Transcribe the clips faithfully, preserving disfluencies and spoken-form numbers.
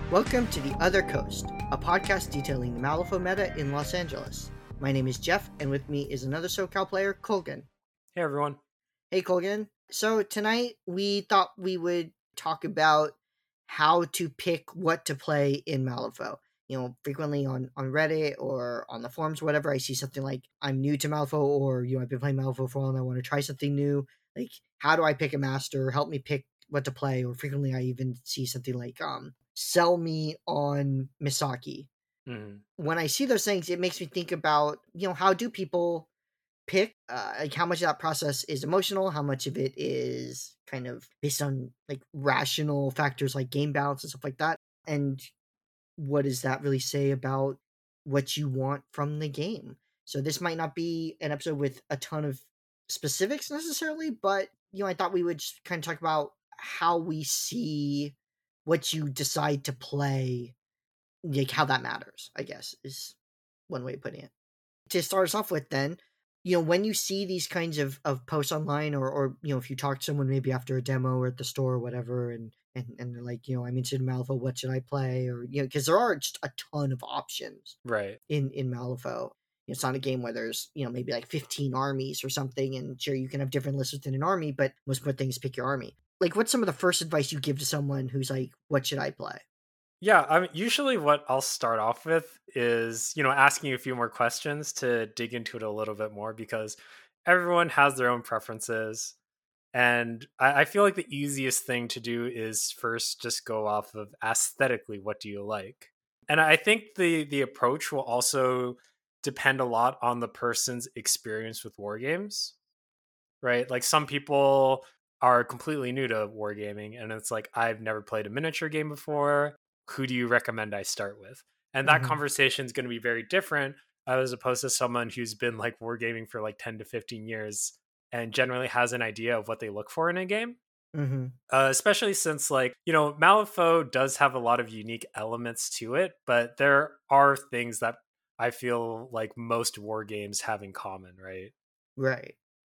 Welcome to The Other Coast, a podcast detailing the Malifaux meta in Los Angeles. My name is Jeff, and with me is another SoCal player, Colgan. Hey, everyone. Hey, Colgan. So tonight we thought we would talk about how to pick what to play in Malifaux. You know, frequently on, on Reddit or on the forums, whatever, I see something like, I'm new to Malifaux, or, you know, I've been playing Malifaux for a while and I want to try something new. Like, how do I pick a master? Help me pick what to play. Or frequently I even see something like, um, sell me on Misaki. Mm-hmm. When I see those things, it makes me think about, you know, how do people pick, uh, like how much of that process is emotional, how much of it is kind of based on like rational factors like game balance and stuff like that, and what does that really say about what you want from the game. So this might not be an episode with a ton of specifics necessarily, but you know, I thought we would just kind of talk about how we see what you decide to play, like how that matters, I guess, is one way of putting it. To start us off with, then, you know, when you see these kinds of, of posts online, or, or, you know, if you talk to someone maybe after a demo or at the store or whatever, and, and, and they're like, you know, I'm interested in Malifaux, what should I play? Or, you know, because there are just a ton of options Right. in, in Malifaux. It's not a game where there's, you know, maybe like fifteen armies or something, and sure, you can have different lists within an army, but most important thing is pick your army. Like, what's some of the first advice you give to someone who's like, what should I play? Yeah, I mean, usually what I'll start off with is, you know, asking you a few more questions to dig into it a little bit more, because everyone has their own preferences. And I, I feel like the easiest thing to do is first just go off of aesthetically, what do you like? And I think the the approach will also depend a lot on the person's experience with wargames, right? Like some people are completely new to wargaming and it's like, I've never played a miniature game before. Who do you recommend I start with? And that Mm-hmm. conversation is going to be very different as opposed to someone who's been like wargaming for like ten to fifteen years and generally has an idea of what they look for in a game. Mm-hmm. Uh, especially since, like, you know, Malifaux does have a lot of unique elements to it, but there are things that I feel like most war games have in common, right? Right.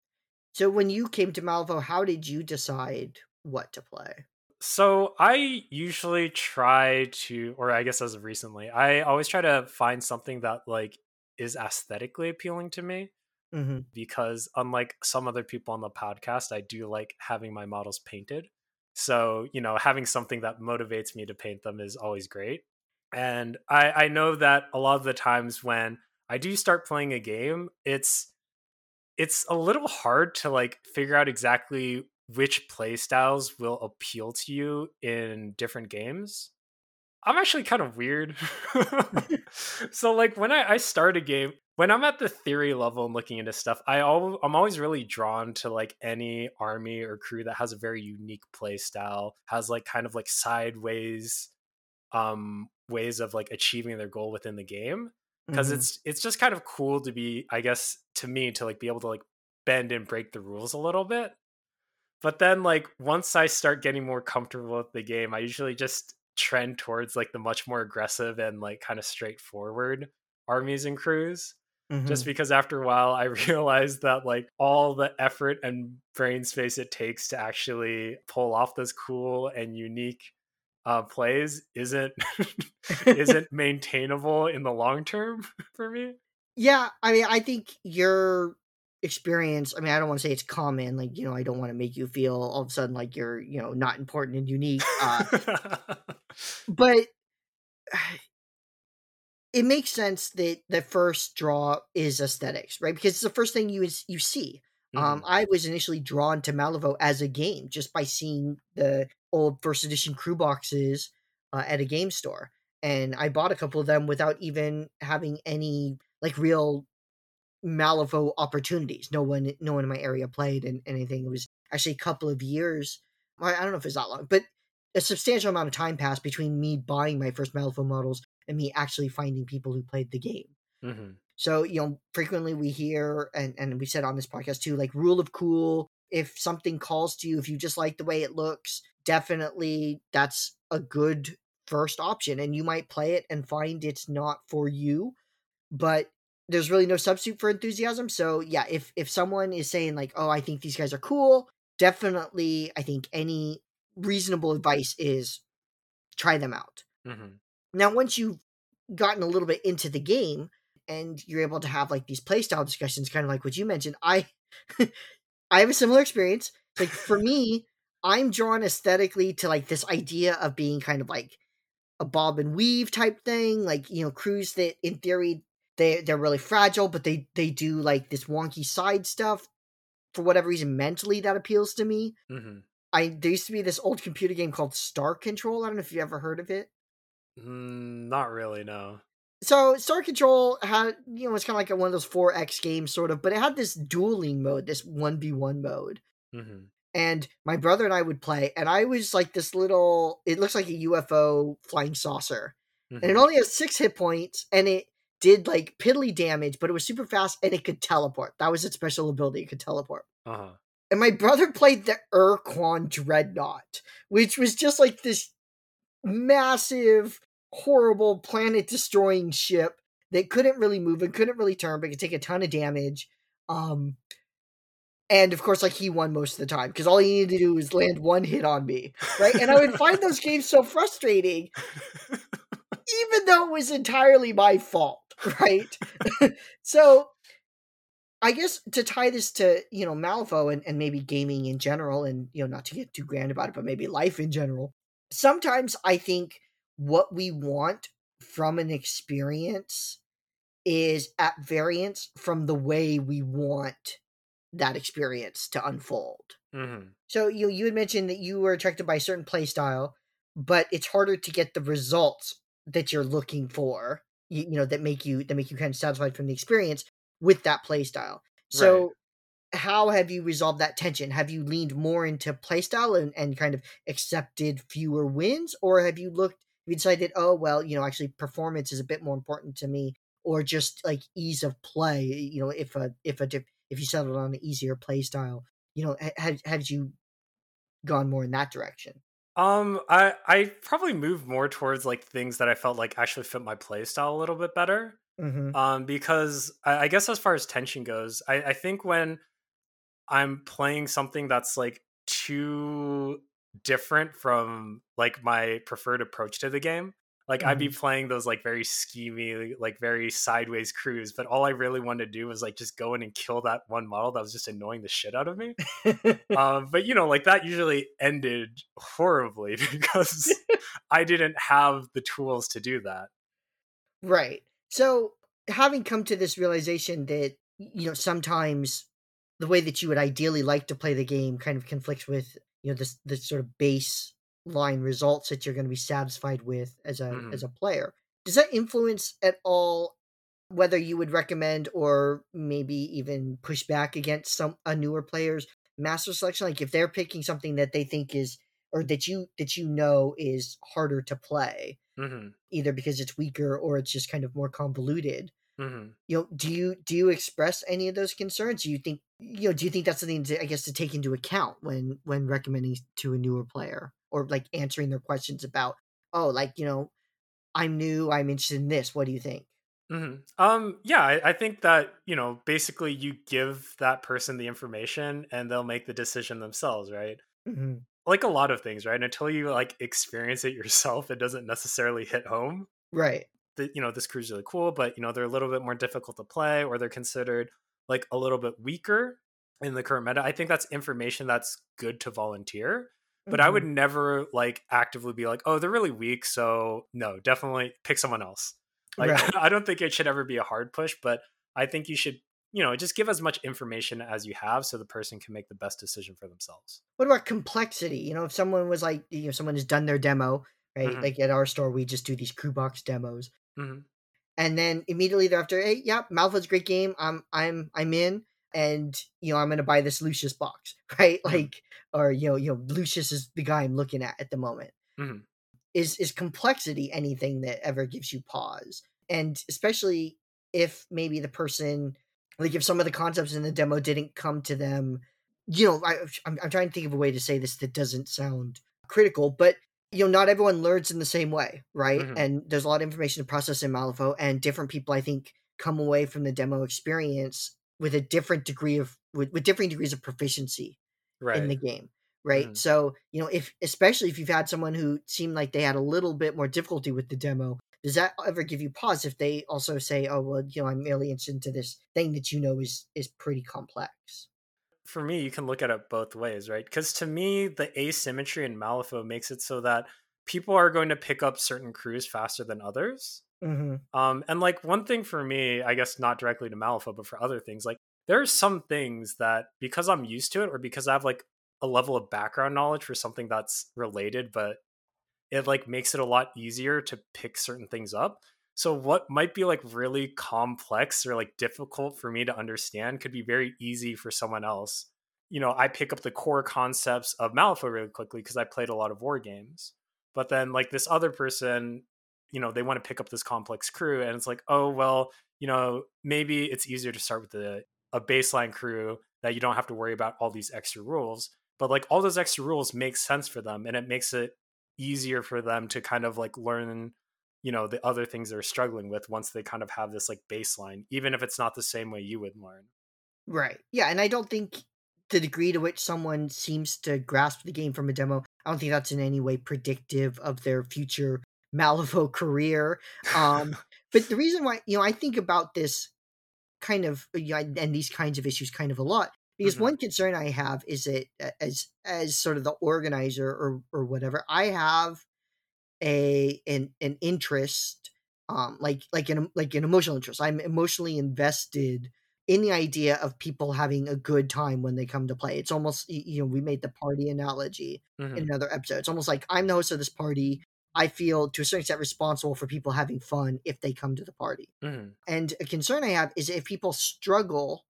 So when you came to Malifaux, how did you decide what to play? So I usually try to, or I guess as of recently, I always try to find something that like is aesthetically appealing to me, Mm-hmm. because unlike some other people on the podcast, I do like having my models painted. So, you know, having something that motivates me to paint them is always great. And I, I know that a lot of the times when I do start playing a game, it's it's a little hard to like figure out exactly which play styles will appeal to you in different games. I'm actually kind of weird. So like when I, I start a game, when I'm at the theory level and looking into stuff, I al- I'm always really drawn to like any army or crew that has a very unique play style, has like kind of like sideways um ways of like achieving their goal within the game, because Mm-hmm. it's it's just kind of cool to be, I guess, to me, to like be able to like bend and break the rules a little bit. But then like once I start getting more comfortable with the game, I usually just trend towards like the much more aggressive and like kind of straightforward armies and crews, Mm-hmm. just because after a while I realized that like all the effort and brain space it takes to actually pull off those cool and unique uh, plays isn't isn't maintainable in the long term for me. Yeah, I mean, I think your experience, I mean, I don't want to say it's common, like, you know, I don't want to make you feel all of a sudden like you're, you know, not important and unique. Uh, but it makes sense that the first draw is aesthetics, right? Because it's the first thing you you see. Um, Mhm. I was initially drawn to Malifaux as a game just by seeing the old first edition crew boxes uh, at a game store, and I bought a couple of them without even having any like real Malifaux opportunities. No one, no one in my area played and anything. It was actually a couple of years. I don't know if it's that long, but a substantial amount of time passed between me buying my first Malifaux models and me actually finding people who played the game. Mhm. So, you know, frequently we hear, and, and we said on this podcast too, like rule of cool. If something calls to you, if you just like the way it looks, definitely that's a good first option. And you might play it and find it's not for you, but there's really no substitute for enthusiasm. So yeah, if if someone is saying like, "Oh, I think these guys are cool," definitely I think any reasonable advice is try them out. Mm-hmm. Now, once you've gotten a little bit into the game and you're able to have like these playstyle discussions, kind of like what you mentioned, I I have a similar experience. It's like for me, I'm drawn aesthetically to like this idea of being kind of like a bob and weave type thing, like, you know, crews that in theory they they're really fragile, but they they do like this wonky side stuff for whatever reason. Mentally that appeals to me. Mm-hmm. I There used to be this old computer game called Star Control. I don't know if you ever heard of it. Mm, not really, no. So Star Control had, you know, it's kind of like a, one of those four X games sort of, but it had this dueling mode, this one v one mode. Mm-hmm. And my brother and I would play, and I was like this little, it looks like a U F O flying saucer. And it Mm-hmm. only has six hit points, and it did like piddly damage, but it was super fast, and it could teleport. That was its special ability, it could teleport. Uh-huh. And my brother played the Urquan Dreadnought, which was just like this massive, horrible, planet-destroying ship that couldn't really move and couldn't really turn, but could take a ton of damage. Um, and of course, like, he won most of the time because all he needed to do was land one hit on me, right? And I would find those games so frustrating, even though it was entirely my fault, right? So I guess to tie this to, you know, Malifaux and, and maybe gaming in general, and, you know, not to get too grand about it, but maybe life in general, sometimes I think what we want from an experience is at variance from the way we want that experience to unfold. Mm-hmm. So you you had mentioned that you were attracted by a certain play style, but it's harder to get the results that you're looking for. You, you know that make you that make you kind of satisfied from the experience with that play style. Right. So how have you resolved that tension? Have you leaned more into playstyle and, and kind of accepted fewer wins? Or have you looked, have you decided, oh, well, you know, actually performance is a bit more important to me, or just like ease of play, you know, if a, if a, diff- if you settled on an easier play style, you know, ha- have, have you gone more in that direction? Um, I I probably moved more towards like things that I felt like actually fit my play style a little bit better. Mm-hmm. Um, because I, I guess as far as tension goes, I, I think when I'm playing something that's like too different from like my preferred approach to the game. Like I'd be Mm-hmm. playing those like very schemy, like very sideways crews, but all I really wanted to do was like just go in and kill that one model that was just annoying the shit out of me. Um, but you know, like that usually ended horribly because I didn't have the tools to do that. Right. So, having come to this realization that, you know, sometimes the way that you would ideally like to play the game kind of conflicts with, you know, this this sort of baseline results that you're going to be satisfied with as a as Mhm. a player. Does that influence at all whether you would recommend or maybe even push back against some a newer player's master selection? Like if they're picking something that they think is or that you that you know is harder to play, Mhm. either because it's weaker or it's just kind of more convoluted. Mhm. You know, do you do you express any of those concerns? Do you think you know? Do you think that's something to, I guess, to take into account when when recommending to a newer player or like answering their questions about, oh, like, you know, I'm new, I'm interested in this. What do you think? Mhm. Um, yeah, I, I think that, you know, basically you give that person the information and they'll make the decision themselves, right? Hmm. Like a lot of things, right? Until you like experience it yourself, it doesn't necessarily hit home. Right. That, you know, this crew's really cool, but you know, they're a little bit more difficult to play or they're considered like a little bit weaker in the current meta. I think that's information that's good to volunteer. But I would Hmm. never like actively be like, oh, they're really weak. So no, definitely pick someone else. Like, Right. I don't think it should ever be a hard push, but I think you should, you know, just give as much information as you have so the person can make the best decision for themselves. What about complexity? You know, if someone was like, you know, someone has done their demo, right? Hmm. Like at our store, we just do these crew box demos, Hmm. and then immediately thereafter, hey, yeah, Malfo's a great game. I'm I'm I'm in, and you know I'm gonna buy this Lucius box, right? Hmm. Like, or you know, you know, Lucius is the guy I'm looking at at the moment. Hmm. Is is complexity anything that ever gives you pause? And especially if maybe the person, like, if some of the concepts in the demo didn't come to them, you know, I, I'm I'm trying to think of a way to say this that doesn't sound critical, but you know, not everyone learns in the same way, right? Hmm. And there's a lot of information to process in Malifaux, and different people, I think, come away from the demo experience with a different degree of with, with different degrees of proficiency in Right. the game, right? Hmm. So, you know, if especially if you've had someone who seemed like they had a little bit more difficulty with the demo, does that ever give you pause if they also say, "Oh, well, you know, I'm really interested into this thing that you know is is pretty complex." For me, you can look at it both ways, right? Because to me, the asymmetry in Malifaux makes it so that people are going to pick up certain crews faster than others. Hmm. Um, and like one thing for me, I guess not directly to Malifaux, but for other things, like there are some things that because I'm used to it or because I have like a level of background knowledge for something that's related, but it like makes it a lot easier to pick certain things up. So what might be like really complex or like difficult for me to understand could be very easy for someone else. You know, I pick up the core concepts of Malifaux really quickly because I played a lot of war games. But then like this other person, you know, they want to pick up this complex crew and it's like, "Oh, well, you know, maybe it's easier to start with the a baseline crew that you don't have to worry about all these extra rules." But like all those extra rules make sense for them and it makes it easier for them to kind of like learn, you know, the other things they're struggling with once they kind of have this like baseline, even if it's not the same way you would learn. Right. Yeah, and I don't think the degree to which someone seems to grasp the game from a demo, I don't think that's in any way predictive of their future Malifaux career. Um, but the reason why, you know, I think about this kind of, you know, and these kinds of issues kind of a lot, because Hmm. one concern I have is that a- as as sort of the organizer or or whatever, I have a an an interest, um like like an like an emotional interest. I'm emotionally invested in the idea of people having a good time when they come to play. It's almost y- you know, we made the party analogy in Hmm. another episode. It's almost like I'm the host of this party. I feel to a certain extent responsible for people having fun if they come to the party. Hmm. And a concern I have is if people struggle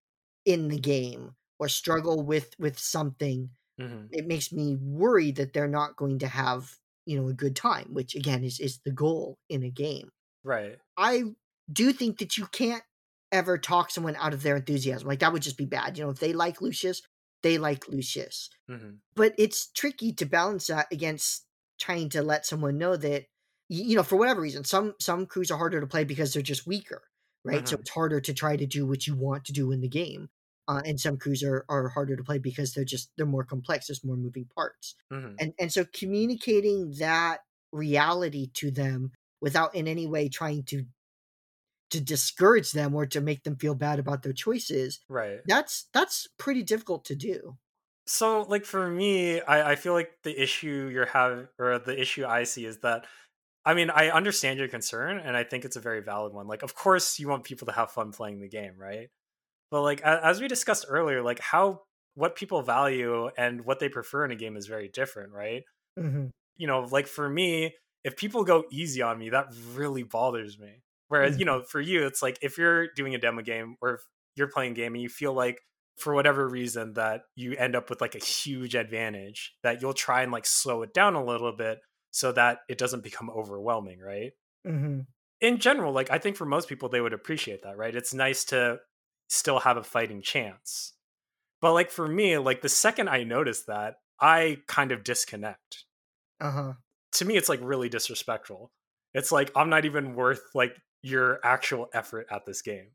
in the game or struggle with with something, Hmm. it makes me worry that they're not going to have, you know, a good time, which again is is the goal in a game. Right. I do think that you can't ever talk someone out of their enthusiasm. Like that would just be bad. You know, if they like Lucius, they like Lucius. Hmm. But it's tricky to balance that against trying to let someone know that y- you know, for whatever reason, some some crews are harder to play because they're just weaker, right? So Hmm. it's harder to try to do what you want to do in the game. Uh, and some crews are, are harder to play because they're just they're more complex. There's more moving parts, Hmm. and and so communicating that reality to them without in any way trying to to discourage them or to make them feel bad about their choices, Right. that's that's pretty difficult to do. So like for me, I, I feel like the issue you're having or the issue I see is that I mean, I understand your concern and I think it's a very valid one. Like, of course you want people to have fun playing the game, right? But like a- as we discussed earlier, like how what people value and what they prefer in a game is very different, right? Mhm, You know, like for me, if people go easy on me, that really bothers me. Whereas, you mhm, know, for you, it's like if you're doing a demo game or if you're playing a game and you feel like for whatever reason that you end up with like a huge advantage, that you'll try and like slow it down a little bit so that it doesn't become overwhelming, right? mhm. In general, like I think for most people they would appreciate that, right? It's nice to still have a fighting chance. But like for me, like the second I notice that, I kind of disconnect. Uh-huh. To me it's like really disrespectful. It's like I'm not even worth like your actual effort at this game.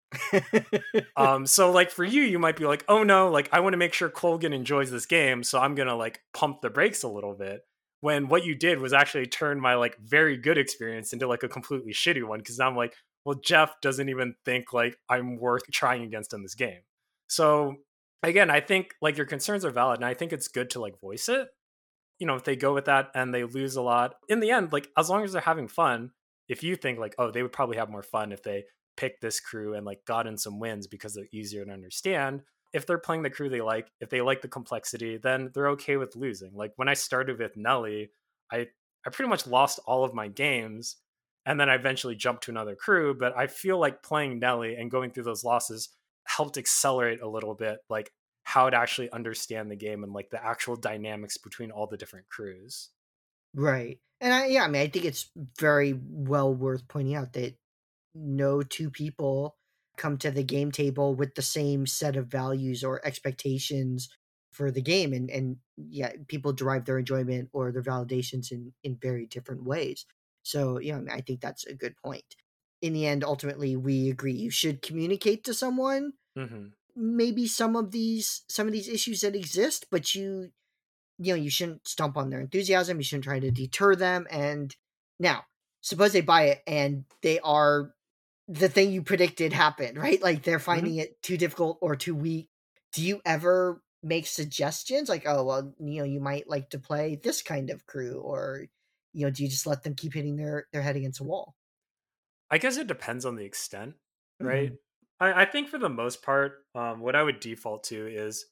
Um so like for you you might be like, "Oh no, like I want to make sure Colgan enjoys this game, so I'm going to like pump the brakes a little bit." When what you did was actually turn my like very good experience into like a completely shitty one because I'm like, "Well, Jeff doesn't even think like I'm worth trying against in this game." So again, I think like your concerns are valid and I think it's good to like voice it. You know, if they go with that and they lose a lot, in the end, like as long as they're having fun, if you think like, oh, they would probably have more fun if they picked this crew and like got in some wins because they're easier to understand. If they're playing the crew they like, if they like the complexity, then they're okay with losing. Like when I started with Nelly, I I pretty much lost all of my games and then I eventually jumped to another crew, but I feel like playing Nelly and going through those losses helped accelerate a little bit like how to actually understand the game and like the actual dynamics between all the different crews. Right. And I yeah, I mean, I think it's very well worth pointing out that no two people come to the game table with the same set of values or expectations for the game, and and yeah, people derive their enjoyment or their validations in in very different ways. So yeah, I, mean, I think that's a good point. In the end, ultimately we agree you should communicate to someone Hmm. maybe some of these some of these issues that exist, but you you know, you shouldn't stomp on their enthusiasm. You shouldn't try to deter them. And now, suppose they buy it and they are the thing you predicted happened, right? Like they're Mhm. finding it too difficult or too weak. Do you ever make suggestions like, oh, well, you know, you might like to play this kind of crew, or you know, do you just let them keep hitting their their head against a wall? I guess it depends on the extent, right? Hmm. I, I think for the most part, um, what I would default to is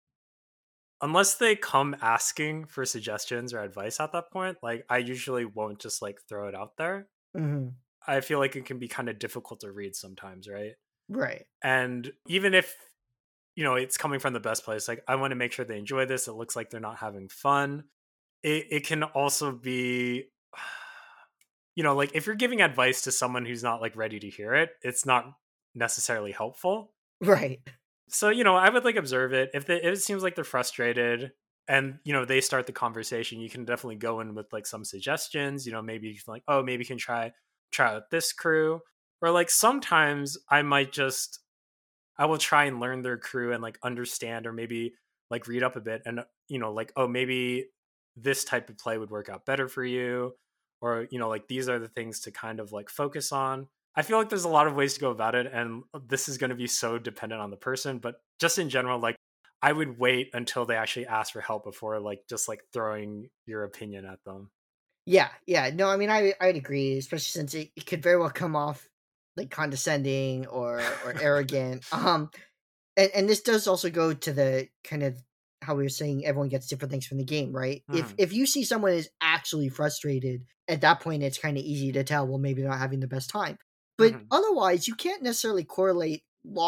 unless they come asking for suggestions or advice at that point, like I usually won't just like throw it out there. Hmm. I feel like it can be kind of difficult to read sometimes, right? Right. And even if, you know, it's coming from the best place, like I want to make sure they enjoy this. It looks like they're not having fun. It, it can also be, you know, like if you're giving advice to someone who's not like ready to hear it, it's not necessarily helpful. Right. So, you know, I would like observe it. If, they, if it seems like they're frustrated and, you know, they start the conversation, you can definitely go in with like some suggestions, you know, maybe you can like, oh, maybe you can try, try out this crew. Or like sometimes I might just, I will try and learn their crew and like understand or maybe like read up a bit and, you know, like, oh, maybe this type of play would work out better for you. Or, you know, like these are the things to kind of like focus on. I feel like there's a lot of ways to go about it. And this is going to be so dependent on the person. But just in general, like I would wait until they actually ask for help before like just like throwing your opinion at them. Yeah, yeah. No, I mean, I I'd agree, especially since it, it could very well come off like condescending or or arrogant. Um, and and this does also go to the kind of how we were saying everyone gets different things from the game, right? If Hmm. if you see someone is actually frustrated, at that point it's kind of easy to tell, well, maybe they're not having the best time. But Hmm. otherwise, you can't necessarily correlate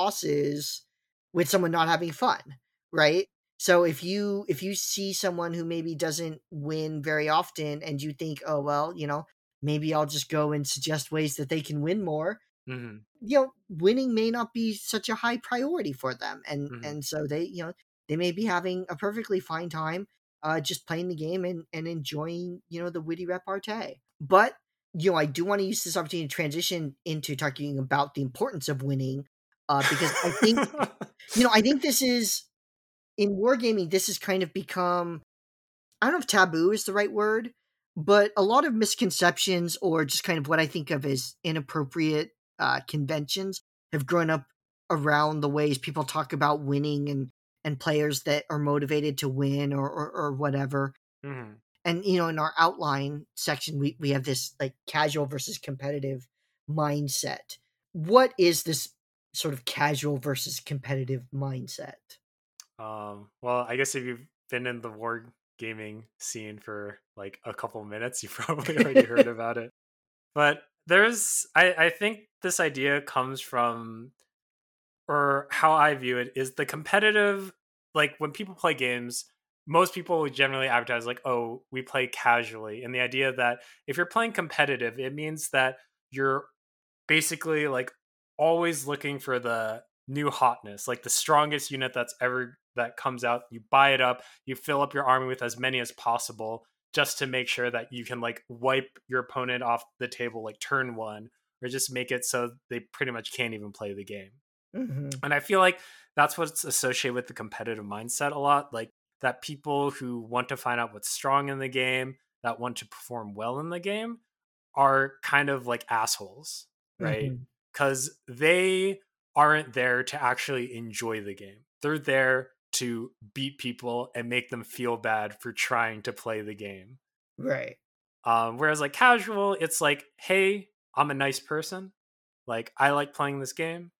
losses with someone not having fun, right? So if you if you see someone who maybe doesn't win very often and you think, oh well, you know, maybe I'll just go and suggest ways that they can win more, Hmm. you know, winning may not be such a high priority for them, and Hmm. and so they, you know, they may be having a perfectly fine time uh just playing the game and and enjoying, you know, the witty repartee. But you know, I do want to use this opportunity to transition into talking about the importance of winning, uh because I think, you know, I think this is, in wargaming, this has kind of become, I don't know if taboo is the right word, but a lot of misconceptions or just kind of what I think of as inappropriate uh, conventions have grown up around the ways people talk about winning and and players that are motivated to win, or or, or whatever. Hmm. And you know, in our outline section, we we have this like casual versus competitive mindset. What is this sort of casual versus competitive mindset? Um, well, I guess if you've been in the war gaming scene for like a couple minutes, you've probably already heard about it. But there's, I, I think this idea comes from, or how I view it is the competitive, like when people play games, most people would generally advertise like, oh, we play casually. And the idea that if you're playing competitive, it means that you're basically like always looking for the new hotness, like the strongest unit that's ever that comes out. You buy it up, you fill up your army with as many as possible just to make sure that you can like wipe your opponent off the table like turn one, or just make it so they pretty much can't even play the game. Hmm. And I feel like that's what's associated with the competitive mindset a lot, like that people who want to find out what's strong in the game, that want to perform well in the game, are kind of like assholes, right? Hmm. Because they aren't there to actually enjoy the game. They're there to beat people and make them feel bad for trying to play the game. Right. Um, whereas like casual, it's like, hey, I'm a nice person. Like I like playing this game.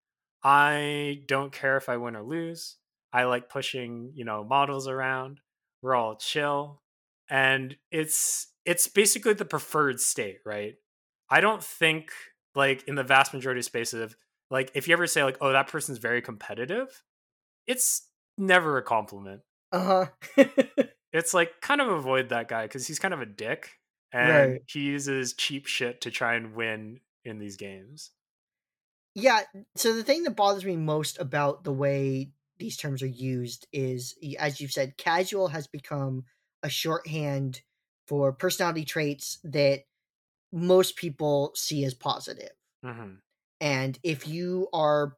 I don't care if I win or lose. I like pushing, you know, models around. We're all chill. And it's it's basically the preferred state, right? I don't think like in the vast majority of spaces, like if you ever say like, oh, that person's very competitive, it's never a compliment. Uh huh. It's like kind of avoid that guy because he's kind of a dick and Right. he uses cheap shit to try and win in these games. Yeah, so the thing that bothers me most about the way these terms are used is, y- as you've said, casual has become a shorthand for personality traits that most people see as positive. Hmm. And if you are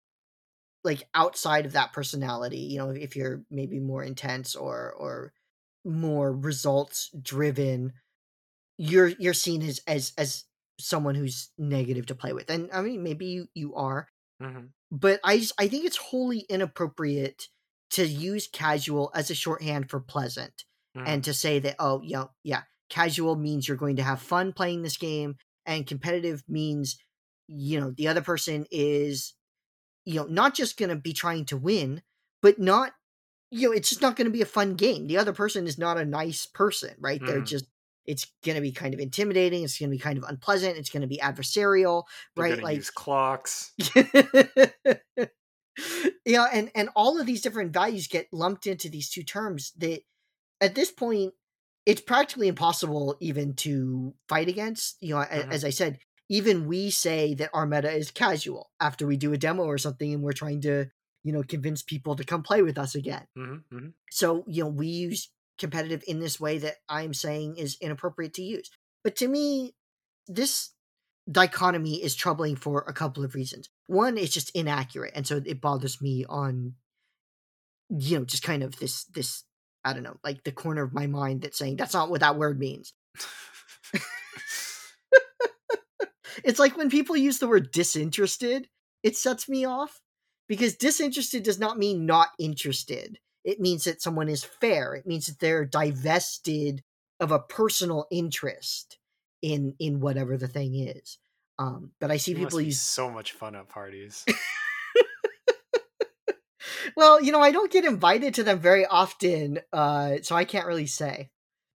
like outside of that personality, you know, if you're maybe more intense or or more results driven, you're you're seen as as as someone who's negative to play with. And I mean, maybe you, you are, Mm-hmm. but I just I think it's wholly inappropriate to use casual as a shorthand for pleasant, and Mm-hmm. to say that, oh, you know, yeah, casual means you're going to have fun playing this game, and competitive means, you know, the other person is, you know, not just going to be trying to win, but not, you know, it's just not going to be a fun game. The other person is not a nice person, right? They're Mm-hmm. just, it's going to be kind of intimidating. It's going to be kind of unpleasant. It's going to be adversarial, They're right? gonna Like, use clocks. yeah, and and all of these different values get lumped into these two terms that at this point it's practically impossible even to fight against. You know, Mm-hmm. as I said, even we say that our meta is casual after we do a demo or something, and we're trying to, you know, convince people to come play with us again. Mm-hmm. Mm-hmm. So, you know, we use competitive in this way that I'm saying is inappropriate to use. But to me, this dichotomy is troubling for a couple of reasons. One, it's just inaccurate, and so it bothers me on, you know, just kind of this this I don't know, like the corner of my mind that's saying that's not what that word means. It's like when people use the word disinterested, it sets me off, because disinterested does not mean not interested. It means that someone is fair. It means that they're divested of a personal interest in in whatever the thing is. Um, but I see You must people be use, so much fun at parties. well, you know, I don't get invited to them very often, uh, so I can't really say.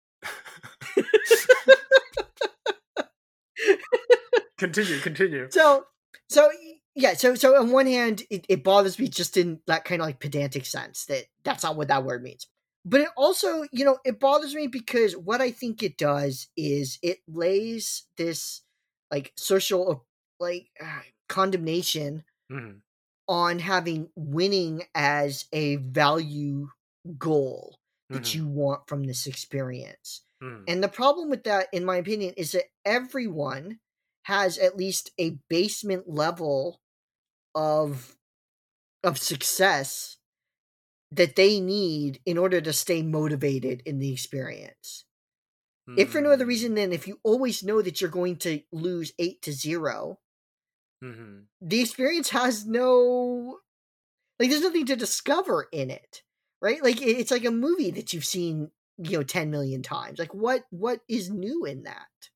Continue, continue. So, so yeah, so so on one hand, it, it bothers me just in that kind of like pedantic sense that that's not what that word means. But it also, you know, it bothers me because what I think it does is it lays this like social like uh, condemnation Mm-hmm. on having winning as a value goal that Mm-hmm. you want from this experience. Mm-hmm. And the problem with that, in my opinion, is that everyone has at least a basement level of of success that they need in order to stay motivated in the experience. If for no other Mm-hmm. reason than if you always know that you're going to lose eight to zero, Mm-hmm. the experience has no, like, there's nothing to discover in it, right? Like, it- it's like a movie that you've seen, you know, ten million times. Like, what what is new in that?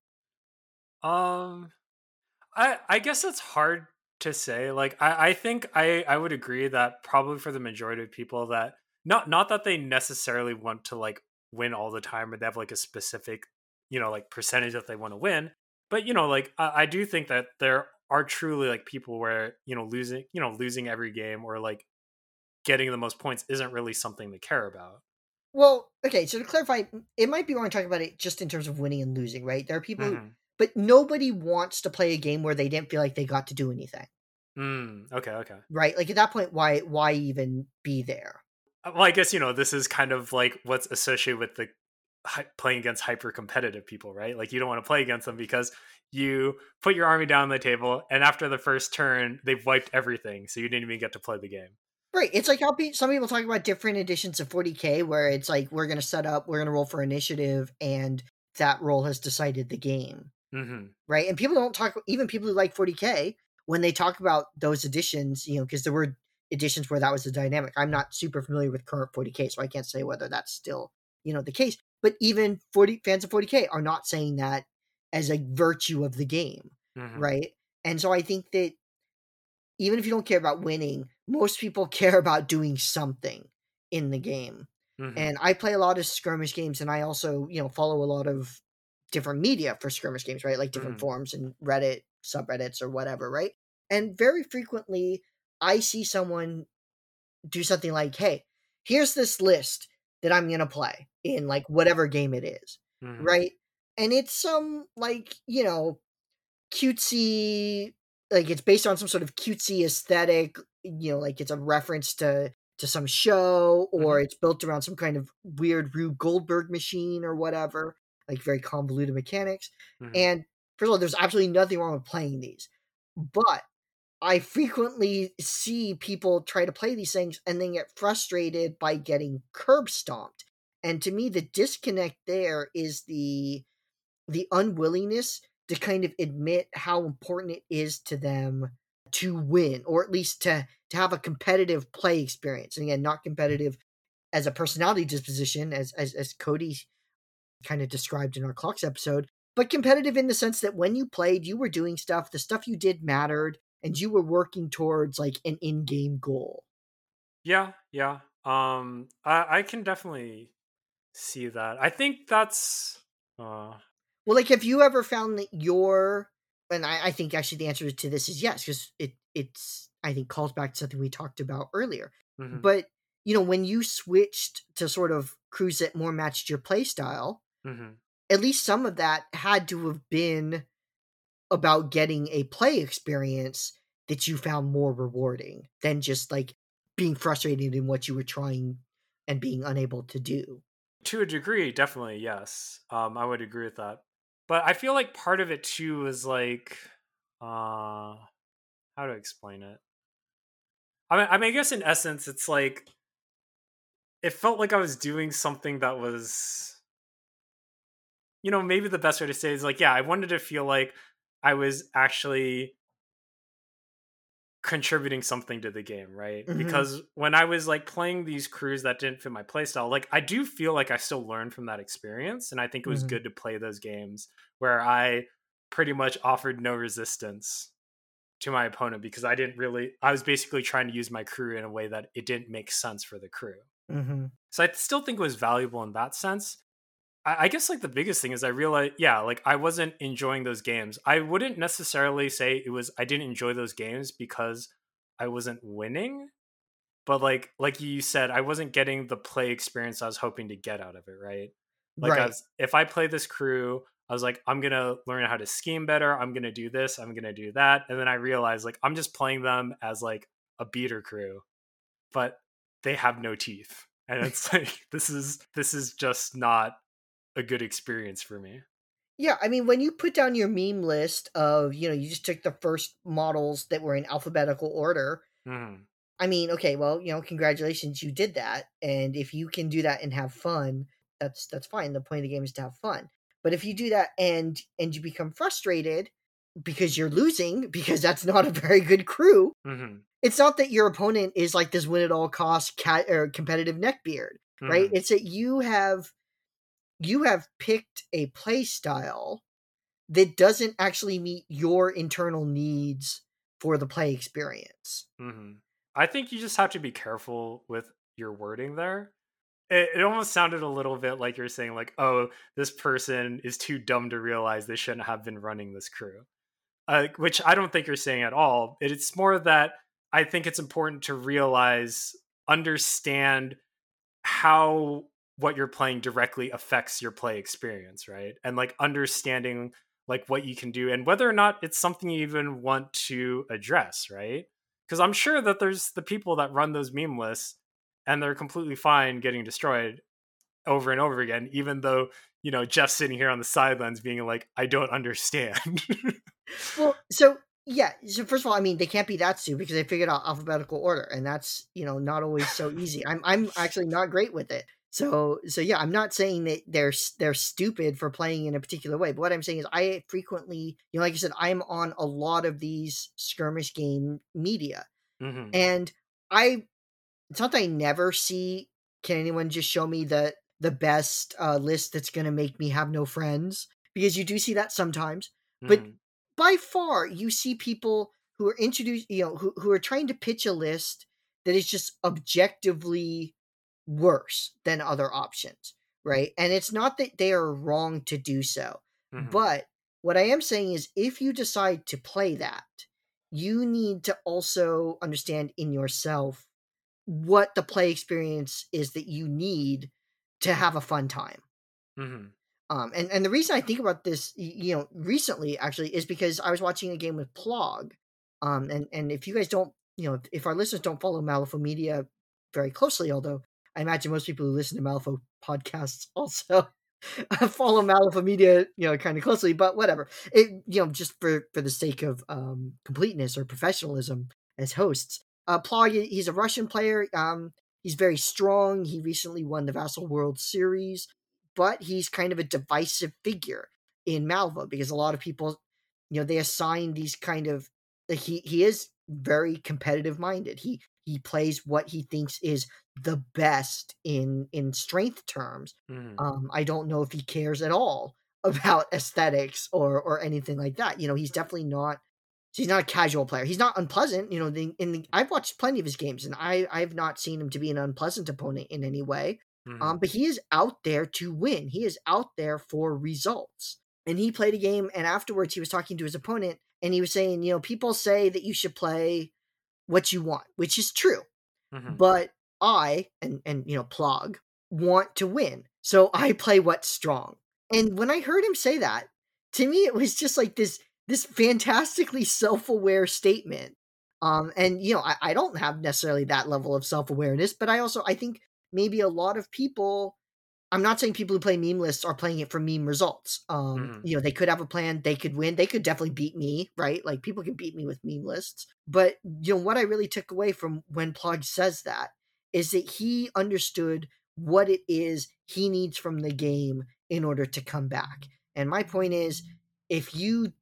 Um, I I guess it's hard to say. Like, I I think I I would agree that probably for the majority of people that not not that they necessarily want to like win all the time or they have like a specific, you know, like percentage that they want to win, but you know, like I, I do think that there are truly like people where, you know, losing, you know, losing every game or like getting the most points isn't really something they care about. Well, okay, so to clarify, it might be wrong to talk about it just in terms of winning and losing, right? There are people who, Mm-hmm. but nobody wants to play a game where they didn't feel like they got to do anything, Mm, okay, okay. right? Like at that point, why why even be there? Uh, Well, I guess you know this is kind of like what's associated with the hy- playing against hyper competitive people, right? Like you don't want to play against them because you put your army down on the table, and after the first turn, they've wiped everything, so you didn't even get to play the game. Right. It's like how pe- some people talk about different editions of forty K where it's like we're going to set up, we're going to roll for initiative, and that roll has decided the game, Mm-hmm. right? And people don't talk, even people who like forty K, when they talk about those editions, you know, because there were editions where that was the dynamic. I'm not super familiar with current forty K, so I can't say whether that's still, you know, the case. But even forty fans of forty K are not saying that as a virtue of the game, Mm-hmm. right? And so I think that even if you don't care about winning, most people care about doing something in the game. Mm-hmm. And I play a lot of skirmish games, and I also, you know, follow a lot of different media for skirmish games, right? Like different Mm-hmm. forums and Reddit, subreddits, or whatever, right? And very frequently, I see someone do something like, hey, here's this list that I'm going to play in like whatever game it is, Mm-hmm. right? And it's some like, you know, cutesy, like it's based on some sort of cutesy aesthetic, you know, like it's a reference to to some show, or Mm-hmm. it's built around some kind of weird Rube Goldberg machine or whatever, like very convoluted mechanics. Mm-hmm. And first of all, there's absolutely nothing wrong with playing these, but I frequently see people try to play these things and then get frustrated by getting curb stomped. And to me, the disconnect there is the the unwillingness to kind of admit how important it is to them to win, or at least to to have a competitive play experience. And again, not competitive as a personality disposition, as as, as Cody kind of described in our Clocks episode, but competitive in the sense that when you played, you were doing stuff, the stuff you did mattered, and you were working towards like an in-game goal. Yeah, yeah. Um, I, I can definitely see that. I think that's uh Well, like, have you ever found that your, and I, I think actually the answer to this is yes, because it it's I think calls back to something we talked about earlier. mhm, But you know, when you switched to sort of crews that more matched your play style, mhm. at least some of that had to have been about getting a play experience that you found more rewarding than just like being frustrated in what you were trying and being unable to do. To a degree, definitely, yes. Um, I would agree with that. But I feel like part of it too is like, uh, how to explain it? I mean, I mean, I guess in essence, it's like it felt like I was doing something that was, you know, maybe the best way to say it is like, yeah, I wanted to feel like I was actually contributing something to the game, right? Hmm. Because when I was like playing these crews that didn't fit my playstyle, like I do feel like I still learned from that experience. And I think it was Hmm. good to play those games where I pretty much offered no resistance to my opponent because I didn't really, I was basically trying to use my crew in a way that it didn't make sense for the crew. Hmm. So I still think it was valuable in that sense. I, I guess like the biggest thing is I realized, yeah, like I wasn't enjoying those games. I wouldn't necessarily say it was I didn't enjoy those games because I wasn't winning, but like like you said, I wasn't getting the play experience I was hoping to get out of it, right? Like I Right. was, if I play this crew, I was like, I'm gonna learn how to scheme better. I'm gonna do this. I'm gonna do that, and then I realized like I'm just playing them as like a beater crew, but they have no teeth, and it's like this is this is just not a good experience for me. Yeah, I mean, when you put down your meme list of, you know, you just took the first models that were in alphabetical order. Mhm. I mean, okay, well, you know, congratulations, you did that. And if you can do that and have fun, that's that's fine. The point of the game is to have fun. But if you do that and and you become frustrated because you're losing, because that's not a very good crew, Mhm. it's not that your opponent is like this win at all cost cat or competitive neckbeard, right? Mhm. It's that you have you have picked a play style that doesn't actually meet your internal needs for the play experience. Mhm. I think you just have to be careful with your wording there. It, it almost sounded a little bit like you're saying like, "Oh, this person is too dumb to realize they shouldn't have been running this crew." Uh, which I don't think you're saying at all. It's more that I think it's important to realize, understand how what you're playing directly affects your play experience, right? And like understanding like what you can do and whether or not it's something you even want to address, right? Because I'm sure that there's the people that run those meme lists and they're completely fine getting destroyed over and over again, even though, you know, Jeff's sitting here on the sidelines being like, I don't understand. Well, so yeah, so first of all, I mean, they can't be that stupid because they figured out alphabetical order, and that's, you know, not always so easy. I'm I'm actually not great with it. So so yeah, I'm not saying that they're s- they're stupid for playing in a particular way. But what I'm saying is I frequently, you know, like I said, I'm on a lot of these skirmish game media. Hmm. And I it's not that I never see, can anyone just show me the the best uh, list that's going to make me have no friends? Because you do see that sometimes, but Hmm. by far you see people who are introduced, you know, who who are trying to pitch a list that is just objectively worse than other options, right? And it's not that they are wrong to do so, Hmm. but what I am saying is if you decide to play that, you need to also understand in yourself what the play experience is that you need to have a fun time. Hmm. Um, and, and the reason I think about this, you know, recently actually is because I was watching a game with Plog. Um, and, and if you guys don't, you know, if our listeners don't follow Malifaux Media very closely, although I imagine most people who listen to Malifaux podcasts also follow Malifaux Media, you know, kind of closely, but whatever. It, you know, just for, for the sake of um, completeness or professionalism as hosts. Uh, Plog, he's a Russian player. Um, he's very strong. He recently won the Vassal World Series, but he's kind of a divisive figure in Malvo because a lot of people, you know, they assign these kind of like he he is very competitive minded. He he plays what he thinks is the best in in strength terms. Mm. Um, I don't know if he cares at all about aesthetics or or anything like that. You know, he's definitely not. He's not a casual player. He's not unpleasant. You know, the, in the, I've watched plenty of his games, and I I've not seen him to be an unpleasant opponent in any way. Mm-hmm. Um, but he is out there to win. He is out there for results. And he played a game, and afterwards he was talking to his opponent, and he was saying, you know, people say that you should play what you want, which is true. Mm-hmm. But I and and you know, Plog want to win, so I play what's strong. And when I heard him say that, to me it was just like this this fantastically self-aware statement. Um, and you know, I, I don't have necessarily that level of self-awareness, but I also I think maybe a lot of people. I'm not saying people who play meme lists are playing it for meme results. Um, Mm-hmm. you know, they could have a plan, they could win, they could definitely beat me, right? Like people can beat me with meme lists. But you know, what I really took away from when Plug says that is that he understood what it is he needs from the game in order to come back. And my point is, if you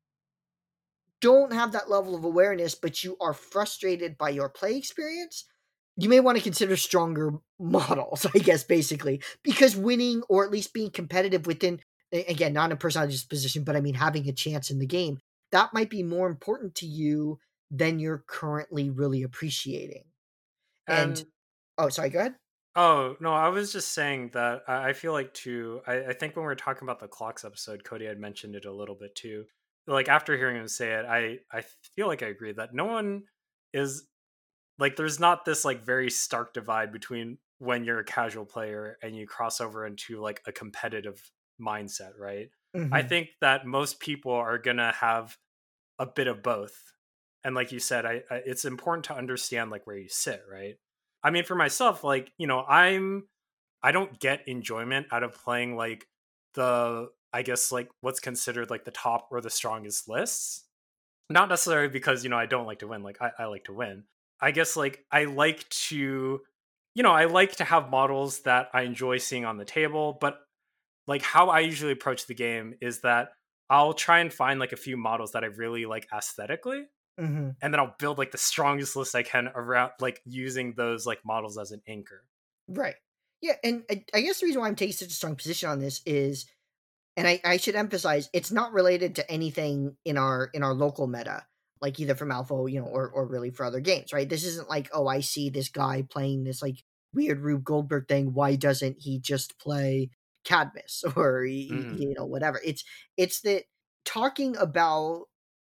don't have that level of awareness, but you are frustrated by your play experience, you may want to consider stronger models, I guess, basically, because winning or at least being competitive within, again, not in a personality disposition, but I mean, having a chance in the game, that might be more important to you than you're currently really appreciating. And, And oh, sorry, go ahead. oh no, I was just saying that I I feel like too. I, I think when we were talking about the clocks episode, Cody had mentioned it a little bit too. Like after hearing him say it, I I feel like I agree that no one is like there's not this like very stark divide between when you're a casual player and you cross over into like a competitive mindset, right? I Mm-hmm. think that most people are gonna have a bit of both, and like you said, I, I it's important to understand like where you sit, right? I mean, for myself, like you know, I'm I don't get enjoyment out of playing like the I guess like what's considered like the top or the strongest lists. Not necessarily because, you know, I don't like to win. Like I, I like to win. I guess like I like to, you know, I like to have models that I enjoy seeing on the table. But like how I usually approach the game is that I'll try and find like a few models that I really like aesthetically. Mm-hmm. And then I'll build like the strongest list I can around like using those like models as an anchor. Right. Yeah, and I, I guess the reason why I'm taking such a strong position on this is, and I, I should emphasize, it's not related to anything in our in our local meta, like either from Alpha, you know, or or really for other games, right? This isn't like, oh, I see this guy playing this like weird Rube Goldberg thing. Why doesn't he just play Cadmus or y- y- Mm, you know whatever? It's it's that talking about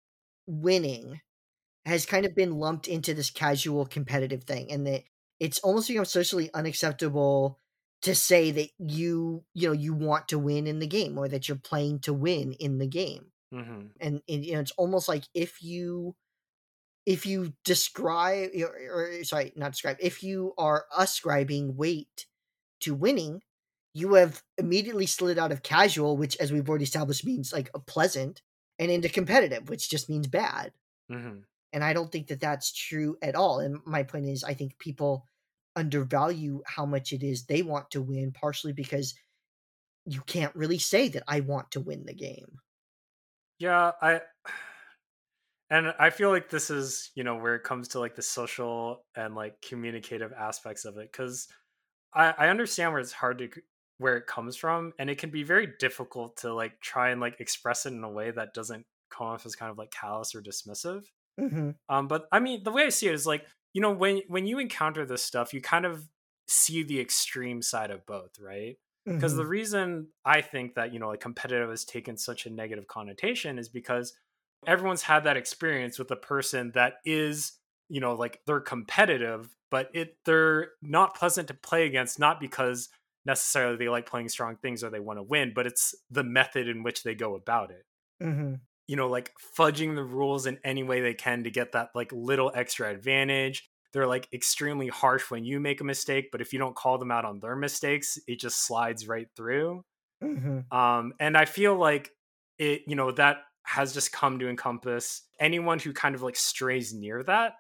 winning has kind of been lumped into this casual competitive thing, and that it's almost become socially unacceptable to say that you you know you want to win in the game or that you're playing to win in the game. mm-hmm. And, and you know it's almost like if you if you describe or, or sorry not describe if you are ascribing weight to winning, you have immediately slid out of casual, which as we've already established means like a pleasant, and into competitive, which just means bad. Mm-hmm. And I don't think that that's true at all. And my point is, I think people undervalue how much it is they want to win, partially because you can't really say that I want to win the game. Yeah, I and I feel like this is, you know, where it comes to like the social and like communicative aspects of it. Cause I, I understand where it's hard to where it comes from, and it can be very difficult to like try and like express it in a way that doesn't come off as kind of like callous or dismissive. Mm-hmm. Um, but I mean, the way I see it is like, you know, when when you encounter this stuff, you kind of see the extreme side of both, right? Because Mm-hmm. the reason I think that, you know, like competitive has taken such a negative connotation is because everyone's had that experience with a person that is, you know, like they're competitive, but it they're not pleasant to play against, not because necessarily they like playing strong things or they want to win, but it's the method in which they go about it. Mm-hmm. You know, like fudging the rules in any way they can to get that like little extra advantage. They're like extremely harsh when you make a mistake, but if you don't call them out on their mistakes, it just slides right through. Mm-hmm. Um, and I feel like it, you know, that has just come to encompass anyone who kind of like strays near that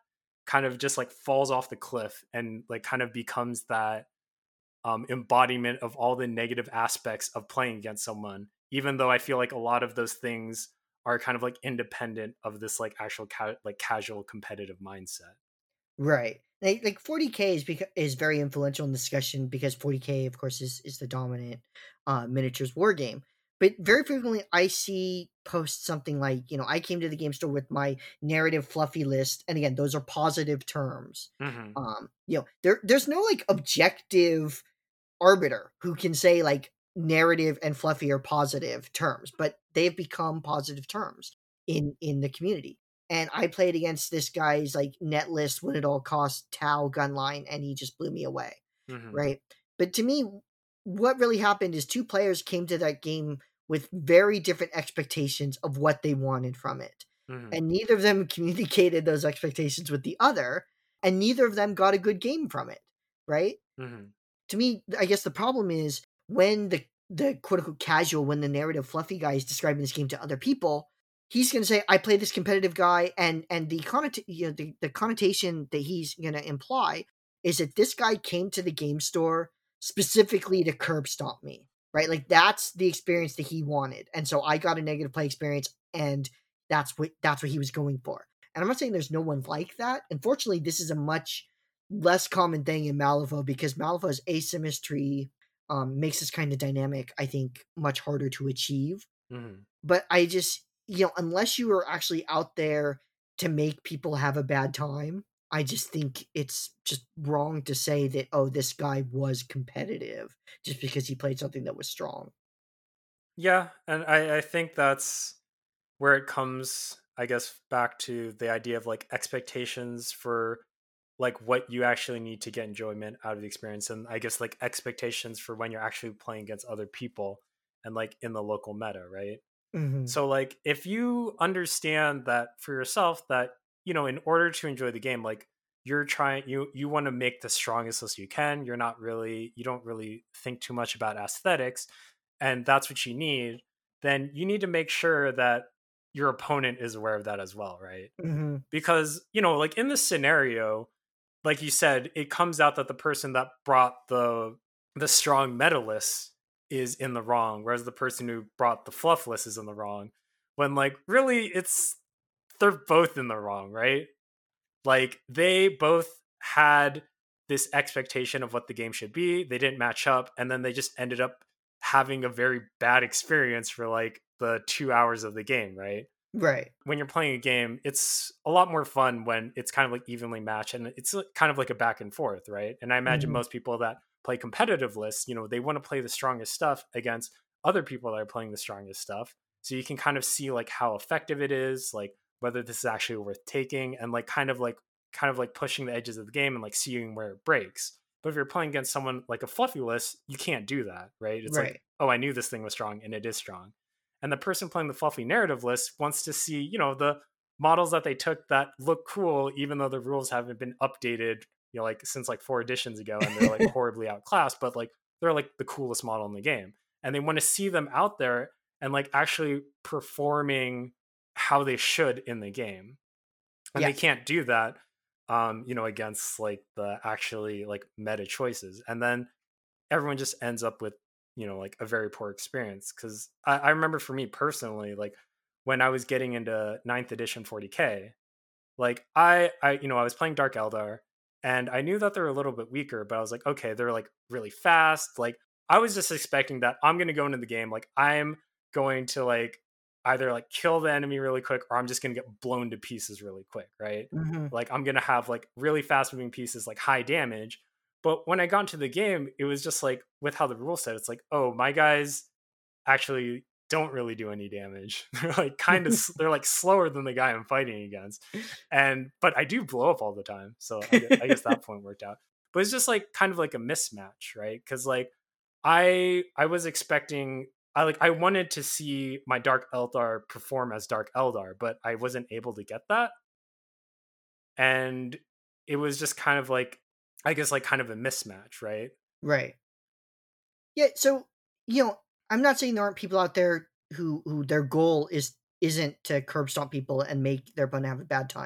kind of just like falls off the cliff and like kind of becomes that um, embodiment of all the negative aspects of playing against someone, even though I feel like a lot of those things are kind of like independent of this like actual ca- like casual competitive mindset. Right. Like, like forty K is because is very influential in discussion because forty K, of course, is is the dominant uh, miniatures war game. But very frequently, I see posts something like, you know, I came to the game store with my narrative fluffy list, and again, those are positive terms. Mm-hmm. Um, you know, there there's no like objective arbiter who can say like narrative and fluffy are positive terms, but they've become positive terms in in the community. And I played against this guy's like net list when it all cost Tau gunline, and he just blew me away, Mm-hmm. right? But to me, what really happened is two players came to that game with very different expectations of what they wanted from it, Mm-hmm. and neither of them communicated those expectations with the other, and neither of them got a good game from it, right? Mm-hmm. To me, I guess the problem is when the the quote unquote casual, when the narrative fluffy guy is describing this game to other people, he's going to say, "I play this competitive guy," and and the connota- you know, the, the connotation that he's going to imply is that this guy came to the game store specifically to curb stomp me, right? Like that's the experience that he wanted, and so I got a negative play experience, and that's what that's what he was going for. And I'm not saying there's no one like that. Unfortunately, this is a much less common thing in Malifaux because Malifaux's asymmetry um, makes this kind of dynamic, I think, much harder to achieve. Mm-hmm. But I just, you know, unless you are actually out there to make people have a bad time, I just think it's just wrong to say that, oh, this guy was competitive just because he played something that was strong. Yeah, and I, I think that's where it comes, I guess, back to the idea of like expectations for like what you actually need to get enjoyment out of the experience, and I guess like expectations for when you're actually playing against other people and like in the local meta, right? Mm-hmm. So like if you understand that for yourself that, you know, in order to enjoy the game, like you're trying you you want to make the strongest list you can. You're not really you don't really think too much about aesthetics, and that's what you need, then you need to make sure that your opponent is aware of that as well, right? Mm-hmm. Because, you know, like in this scenario, like you said, it comes out that the person that brought the the strong meta list is in the wrong, whereas the person who brought the fluff list is in the wrong. When like really it's they're both in the wrong, right? Like they both had this expectation of what the game should be. They didn't match up, and then they just ended up having a very bad experience for like the two hours of the game, right? Right. When you're playing a game, it's a lot more fun when it's kind of like evenly matched and it's kind of like a back and forth, right? And I imagine Mm-hmm. most people that play competitive lists, you know, they want to play the strongest stuff against other people that are playing the strongest stuff. So you can kind of see like how effective it is, like whether this is actually worth taking and like kind of like kind of like pushing the edges of the game and like seeing where it breaks. But if you're playing against someone like a fluffy list, you can't do that, right? It's like, Right. oh, I knew this thing was strong and it is strong, and the person playing the fluffy narrative list wants to see, you know, the models that they took that look cool even though the rules haven't been updated, you know, like since like four editions ago, and they're like horribly outclassed, but like they're like the coolest model in the game, and they want to see them out there and like actually performing how they should in the game, and Yeah. they can't do that um you know, against like the actually like meta choices, and then everyone just ends up with, you know, like a very poor experience. Because I, I remember for me personally, like when I was getting into ninth edition forty K, like I I you know, I was playing Dark Eldar, and I knew that they were a little bit weaker, but I was like, okay, they're like really fast. Like I was just expecting that I'm gonna go into the game, like I'm going to like either like kill the enemy really quick or I'm just gonna get blown to pieces really quick, right? Mm-hmm. Like I'm gonna have like really fast moving pieces, like high damage. But when I got into the game, it was just like with how the rule said, it's like, oh, my guys actually don't really do any damage. They're like kind of they're like slower than the guy I'm fighting against, and but I do blow up all the time, so I, I guess that point worked out. But it's just like kind of like a mismatch, right? Because like I I was expecting, I like I wanted to see my Dark Eldar perform as Dark Eldar, but I wasn't able to get that, and it was just kind of like, I guess like kind of a mismatch, right? Right. Yeah, so you know, I'm not saying there aren't people out there who who their goal is isn't to curb stomp people and make their opponent have a bad time.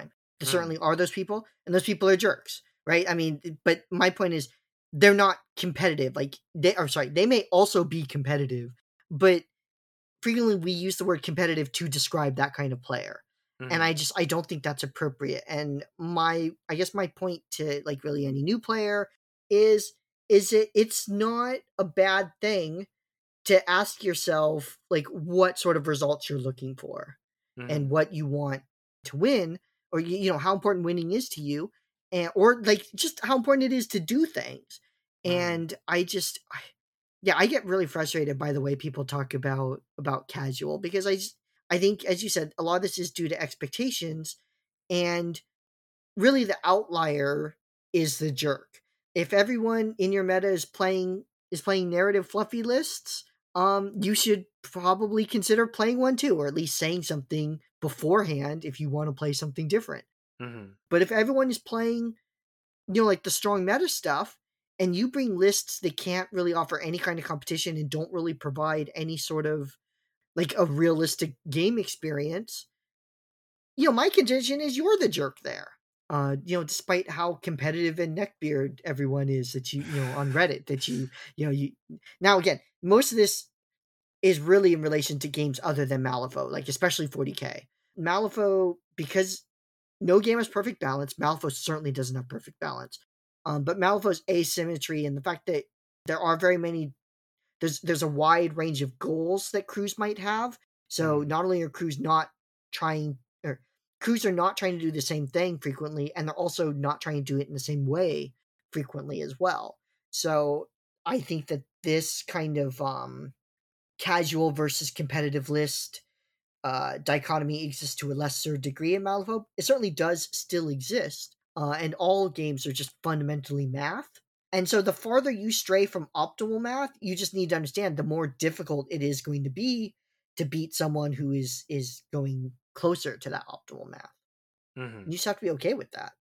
There Mm. certainly are those people, and those people are jerks, right? I mean, but my point is, they're not competitive. Like they are sorry, they may also be competitive, but frequently we use the word competitive to describe that kind of player. And Mm. I just I don't think that's appropriate. And my I guess my point to like really any new player is is it it's not a bad thing to ask yourself like what sort of results you're looking for and Mm. what you want to win, or you, you know how important winning is to you, and or like just how important it is to do things. Mm. And I just I, yeah, I get really frustrated by the way people talk about about casual, because I just I think, as you said, a lot of this is due to expectations, and really the outlier is the jerk. If everyone in your meta is playing is playing narrative fluffy lists, um, you should probably consider playing one too, or at least saying something beforehand if you want to play something different. Mm. But if everyone is playing, you know, like the strong meta stuff, and you bring lists that can't really offer any kind of competition and don't really provide any sort of like a realistic game experience, you know, my contention is you're the jerk there. Uh, you know, despite how competitive and neckbeard everyone is that you, you know, on Reddit that you, you know, you now again, most of this is really in relation to games other than Malifaux, like especially forty K. Malifaux, because no game has perfect balance. Malifaux certainly doesn't have perfect balance. Um, but Malifaux's asymmetry and the fact that there are very many there's there's a wide range of goals that crews might have. So Mm. not only are crews not trying or crews are not trying to do the same thing frequently, and they're also not trying to do it in the same way frequently as well. So I think that this kind of um, casual versus competitive list uh, dichotomy exists to a lesser degree in Malifaux. It certainly does still exist, uh, and all games are just fundamentally math. And so the farther you stray from optimal math, you just need to understand the more difficult it is going to be to beat someone who is is going closer to that optimal math. Mm. You just have to be okay with that.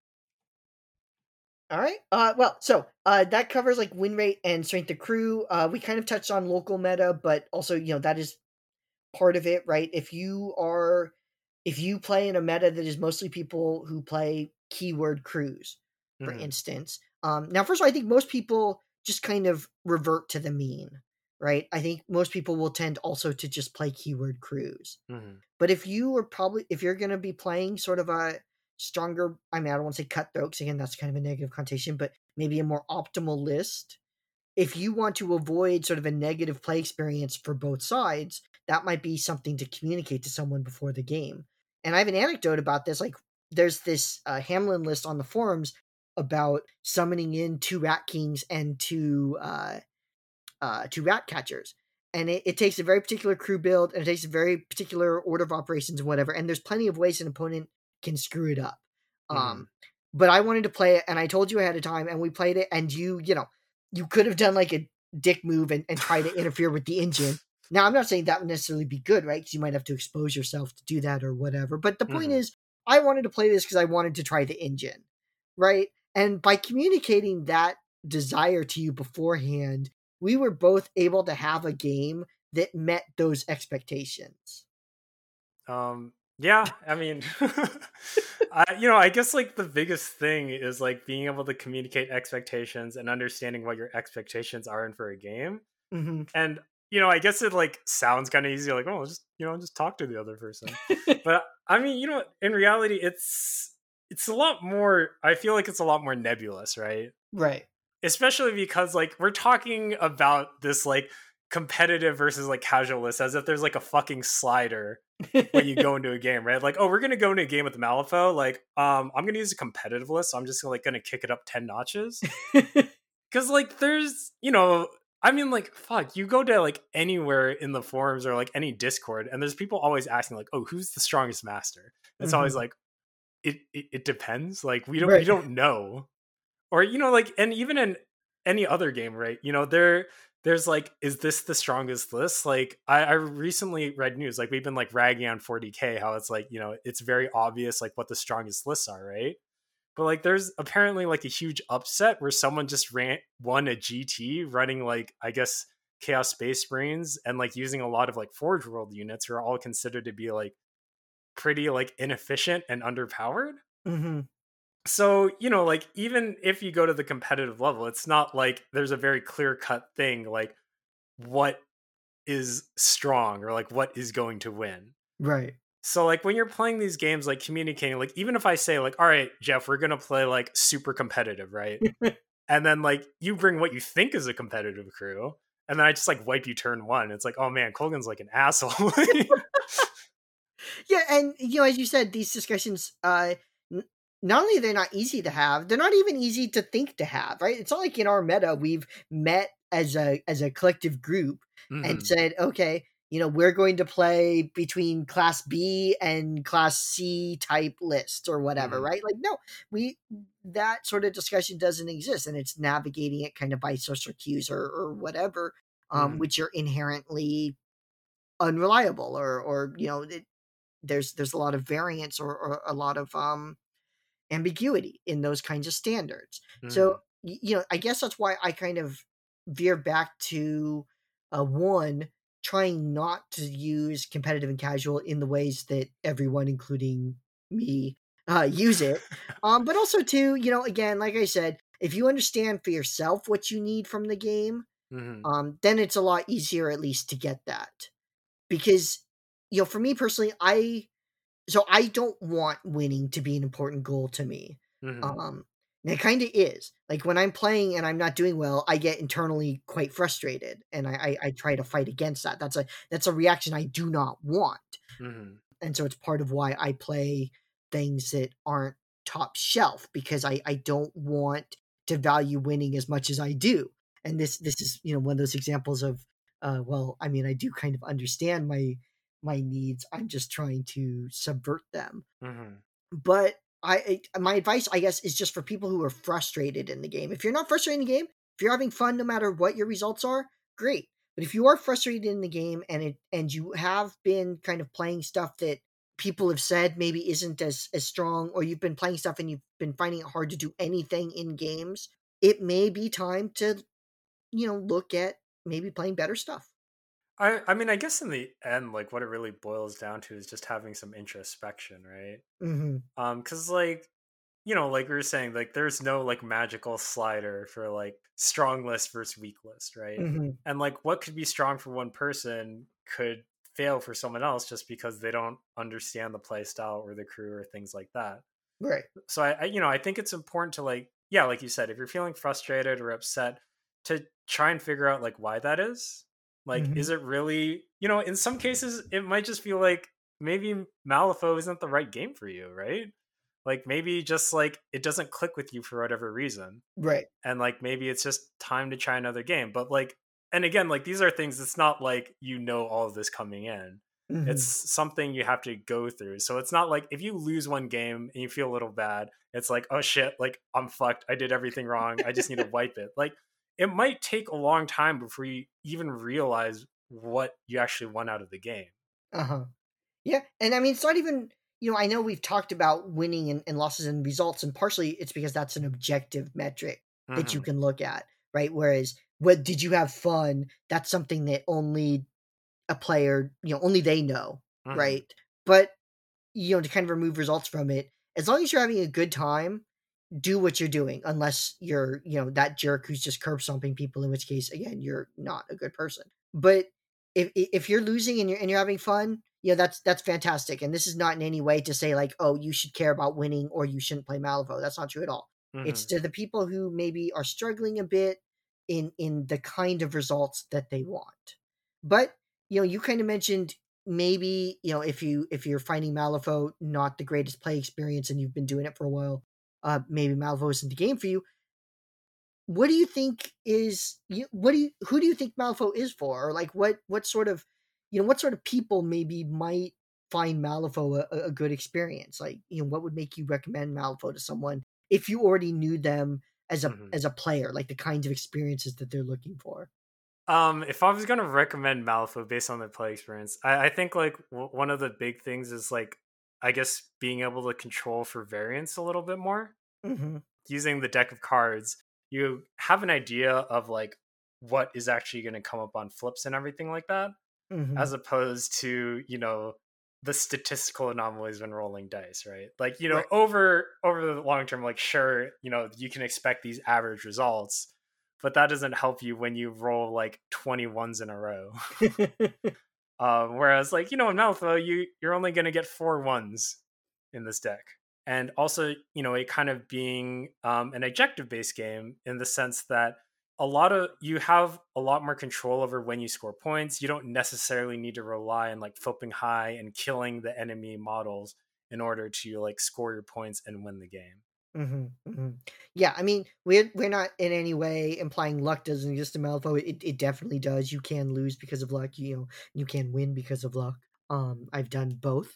All right. Uh, well, so uh, that covers like win rate and strength of crew. Uh, we kind of touched on local meta, but also you know that is part of it, right? If you are if you play in a meta that is mostly people who play keyword crews, for Mm. instance. Um, now, first of all, I think most people just kind of revert to the mean, right? I think most people will tend also to just play keyword crews. Mm. But if you are probably if you're going to be playing sort of a stronger, I mean, I don't want to say cutthroat, because again, that's kind of a negative connotation, but maybe a more optimal list, if you want to avoid sort of a negative play experience for both sides, that might be something to communicate to someone before the game. And I have an anecdote about this. Like, there's this uh, Hamlin list on the forums about summoning in two Rat Kings and two uh, uh, two Rat Catchers. And it, it takes a very particular crew build, and it takes a very particular order of operations and whatever. And there's plenty of ways an opponent can screw it up. Mm. Um, but I wanted to play it, and I told you ahead of time, and we played it, and you, you know, you could have done like a dick move and, and try to interfere with the engine. Now, I'm not saying that would necessarily be good, right? Because you might have to expose yourself to do that or whatever. But the point Mm. is, I wanted to play this because I wanted to try the engine, right? And by communicating that desire to you beforehand, we were both able to have a game that met those expectations. Um, yeah, I mean, I, you know, I guess like the biggest thing is like being able to communicate expectations and understanding what your expectations are in for a game. Mm-hmm. And, you know, I guess it like sounds kind of easy, like, oh, just, you know, just talk to the other person. But I mean, you know, in reality, it's, it's a lot more, I feel like it's a lot more nebulous, right? Right. Especially because like we're talking about this like competitive versus like casualist as if there's like a fucking slider when you go into a game, right? Like, oh, we're gonna go into a game with Malifaux. Like, um, I'm gonna use a competitive list, so I'm just like gonna kick it up ten notches. Because like, there's, you know, I mean, like, fuck, you go to like anywhere in the forums or like any Discord, and there's people always asking like, oh, who's the strongest master? It's always Mm-hmm. like, it, it it depends. Like, we don't we Right. don't know, or you know, like, and even in any other game, right? You know, there there's like, is this the strongest list? Like, I, I recently read news, like we've been like ragging on forty K, how it's like, you know, it's very obvious like what the strongest lists are, right? But like, there's apparently like a huge upset where someone just ran won a G T running like, I guess, Chaos Space Marines and like using a lot of like Forge World units who are all considered to be like pretty like inefficient and underpowered. Mm-hmm. So, you know, like even if you go to the competitive level, it's not like there's a very clear cut thing like what is strong or like what is going to win. Right. So like when you're playing these games, like communicating, like even if I say like, all right, Jeff, we're gonna play like super competitive, right? And then like you bring what you think is a competitive crew, and then I just like wipe you turn one. It's like, oh man, Colgan's like an asshole. Yeah, and you know, as you said, these discussions, uh, n- not only they're not easy to have, they're not even easy to think to have. Right? It's not like in our meta we've met as a as a collective group and hmm said, okay, you know, we're going to play between Class B and Class C type lists or whatever. hmm Right? Like, no, we that sort of discussion doesn't exist, and it's navigating it kind of by social cues or or whatever, um, hmm which are inherently unreliable or or you know it, there's there's a lot of variance or, or a lot of um ambiguity in those kinds of standards. So hmm y- you know, I guess that's why I kind of veer back to uh, one trying not to use competitive and casual in the ways that everyone, including me, uh, use it. Um, but also too, you know, again, like I said, if you understand for yourself what you need from the game, hmm um, then it's a lot easier at least to get that because you know, for me personally, I so I don't want winning to be an important goal to me. hmm Um, and it kind of is. Like when I'm playing and I'm not doing well, I get internally quite frustrated, and I, I I try to fight against that. That's a that's a reaction I do not want, hmm and so it's part of why I play things that aren't top shelf because I I don't want to value winning as much as I do. And this this is you know one of those examples of uh, well, I mean I do kind of understand my my needs. I'm just trying to subvert them. hmm But I I my advice, I guess, is just for people who are frustrated in the game. If you're not frustrated in the game, if you're having fun no matter what your results are, great. But if you are frustrated in the game and it and you have been kind of playing stuff that people have said maybe isn't as as strong, or you've been playing stuff and you've been finding it hard to do anything in games, it may be time to, you know, look at maybe playing better stuff. I I mean, I guess in the end, like what it really boils down to is just having some introspection, right? Mhm. Um, because like you know, like we were saying, like there's no like magical slider for like strong list versus weak list, right? Mhm. And like what could be strong for one person could fail for someone else just because they don't understand the play style or the crew or things like that. Right. So I, I you know, I think it's important to like, yeah, like you said, if you're feeling frustrated or upset, to try and figure out like why that is. Like, is Mhm. it really, you know, in some cases it might just feel like maybe Malifaux isn't the right game for you, right? Like maybe just like it doesn't click with you for whatever reason. Right. And like maybe it's just time to try another game. But like and again, like these are things it's not like you know all of this coming in. It's Mhm. something you have to go through. So it's not like if you lose one game and you feel a little bad, it's like, oh shit, like I'm fucked. I did everything wrong. I just need to wipe it. Like it might take a long time before you even realize what you actually want out of the game. Uh-huh. Yeah, and I mean, it's not even, you know, I know we've talked about winning and, and losses and results, and partially it's because that's an objective metric that you hmm can look at, right? Whereas, what did you have fun? That's something that only a player, you know, only they know, hmm right? But, you know, to kind of remove results from it, as long as you're having a good time, do what you're doing, unless you're, you know, that jerk who's just curb stomping people, in which case, again, you're not a good person. But if if you're losing and you're and you're having fun, yeah, that's that's fantastic. And this is not in any way to say like, oh, you should care about winning or you shouldn't play Malifaux. That's not true at all. It's hmm to the people who maybe are struggling a bit in in the kind of results that they want. But you know, you kind of mentioned maybe you know if you if you're finding Malifaux not the greatest play experience and you've been doing it for a while, uh, maybe Malvo isn't the game for you. What do you think is you? What do you? Who do you think Malifaux is for? Or like what? What sort of, you know, what sort of people maybe might find Malifaux a, a good experience? Like, you know, what would make you recommend Malifaux to someone if you already knew them as a hmm as a player, like the kinds of experiences that they're looking for? Um, if I was gonna recommend Malifaux based on the play experience, I, I think like w- one of the big things is like I guess being able to control for variance a little bit more. Mm-hmm. Using the deck of cards, you have an idea of like what is actually going to come up on flips and everything like that, Mm-hmm. as opposed to you know the statistical anomalies when rolling dice, right? Like, you know, Right. over over the long term, like sure, you know, you can expect these average results, but that doesn't help you when you roll like twenty ones in a row. Um, whereas, like, you know, in Malifaux, you you're only going to get four ones in this deck, and also, you know, it kind of being um, an objective based game in the sense that a lot of you have a lot more control over when you score points. You don't necessarily need to rely on like flipping high and killing the enemy models in order to like score your points and win the game. hmm hmm Yeah, I mean, we're we're not in any way implying luck doesn't exist in Malifaux. It it definitely does. You can lose because of luck. You know, you can win because of luck. Um, I've done both.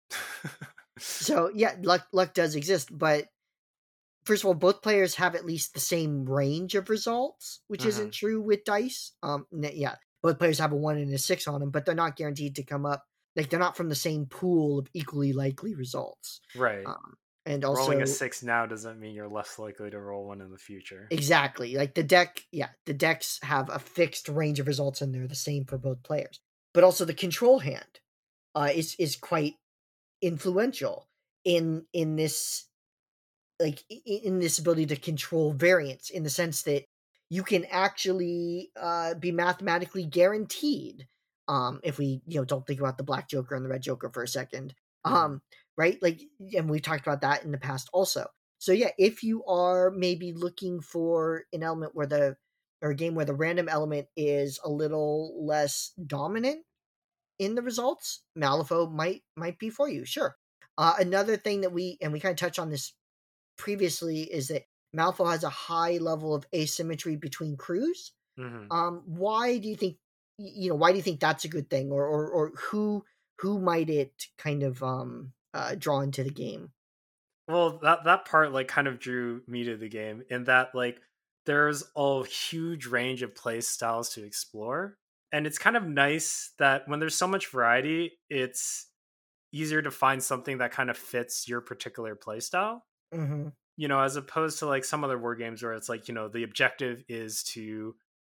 So yeah, luck luck does exist, but first of all, both players have at least the same range of results, which isn't hmm true with dice. Um, n- yeah, both players have a one and a six on them, but they're not guaranteed to come up. Like they're not from the same pool of equally likely results. Right. Um, and Rolling a also, six now doesn't mean you're less likely to roll one in the future. exactly, like the deck, yeah, the decks have a fixed range of results, and they're the same for both players. But also, the control hand uh, is is quite influential in in this like in this ability to control variance in the sense that you can actually uh, be mathematically guaranteed um, if we you know don't think about the black joker and the red joker for a second hmm um, right like and we've talked about that in the past also. So yeah, if you are maybe looking for an element where the or a game where the random element is a little less dominant in the results, Malifaux might might be for you, sure. Uh, another thing that we and we kind of touched on this previously is that Malfoy has a high level of asymmetry between crews. hmm Um, why do you think you know why do you think that's a good thing, or or, or who who might it kind of um uh, draw into the game? Well, that that part like kind of drew me to the game in that like there's a huge range of play styles to explore. And it's kind of nice that when there's so much variety, it's easier to find something that kind of fits your particular play style. Mm-hmm. You know, as opposed to like some other war games where it's like, you know, the objective is to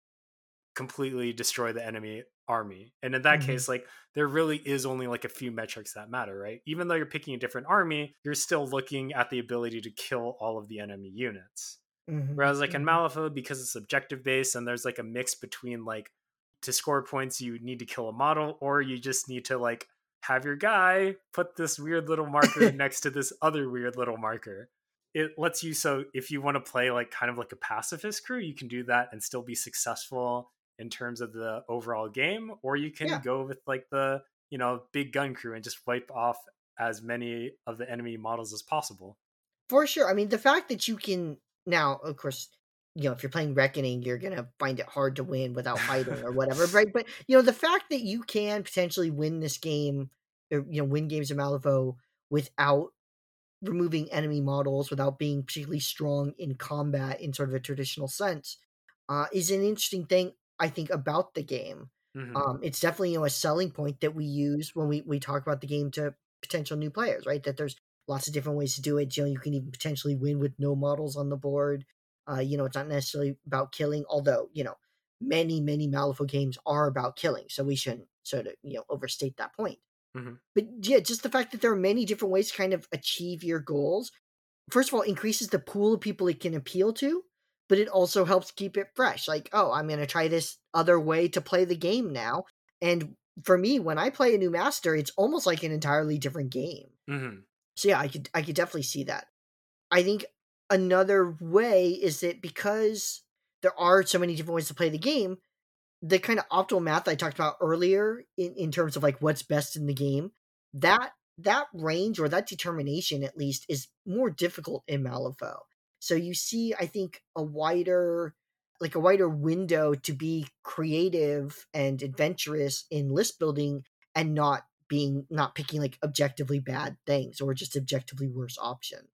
completely destroy the enemy army. And in that Mm-hmm. case, like there really is only like a few metrics that matter, right? Even though you're picking a different army, you're still looking at the ability to kill all of the enemy units. Mm-hmm. Whereas like in Mm-hmm. Malifaux, because it's objective based and there's like a mix between like to score points you need to kill a model or you just need to like have your guy put this weird little marker next to this other weird little marker. It lets you, so if you want to play like kind of like a pacifist crew, you can do that and still be successful in terms of the overall game, or you can Yeah, go with like the, you know, big gun crew and just wipe off as many of the enemy models as possible. for sure. I mean, the fact that you can now, of course, you know, if you're playing Reckoning, you're gonna find it hard to win without fighting or whatever, right? But you know, the fact that you can potentially win this game, or you know, win games of Malifaux without removing enemy models, without being particularly strong in combat in sort of a traditional sense, uh, is an interesting thing I think about the game. hmm Um, it's definitely you know a selling point that we use when we we talk about the game to potential new players, right? That there's lots of different ways to do it. You know, you can even potentially win with no models on the board. Uh, you know, it's not necessarily about killing, although you know many many Malifaux games are about killing, so we shouldn't sort of you know overstate that point. hmm But yeah, just the fact that there are many different ways to kind of achieve your goals, first of all, increases the pool of people it can appeal to, but it also helps keep it fresh. Like, oh, I'm going to try this other way to play the game now. And for me, when I play a new master, it's almost like an entirely different game. hmm So yeah, I could I could definitely see that. I think another way is that because there are so many different ways to play the game, the kind of optimal math I talked about earlier in, in terms of like what's best in the game, that that range or that determination at least is more difficult in Malifaux. So you see, I think a wider like a wider window to be creative and adventurous in list building and not being not picking like objectively bad things or just objectively worse options.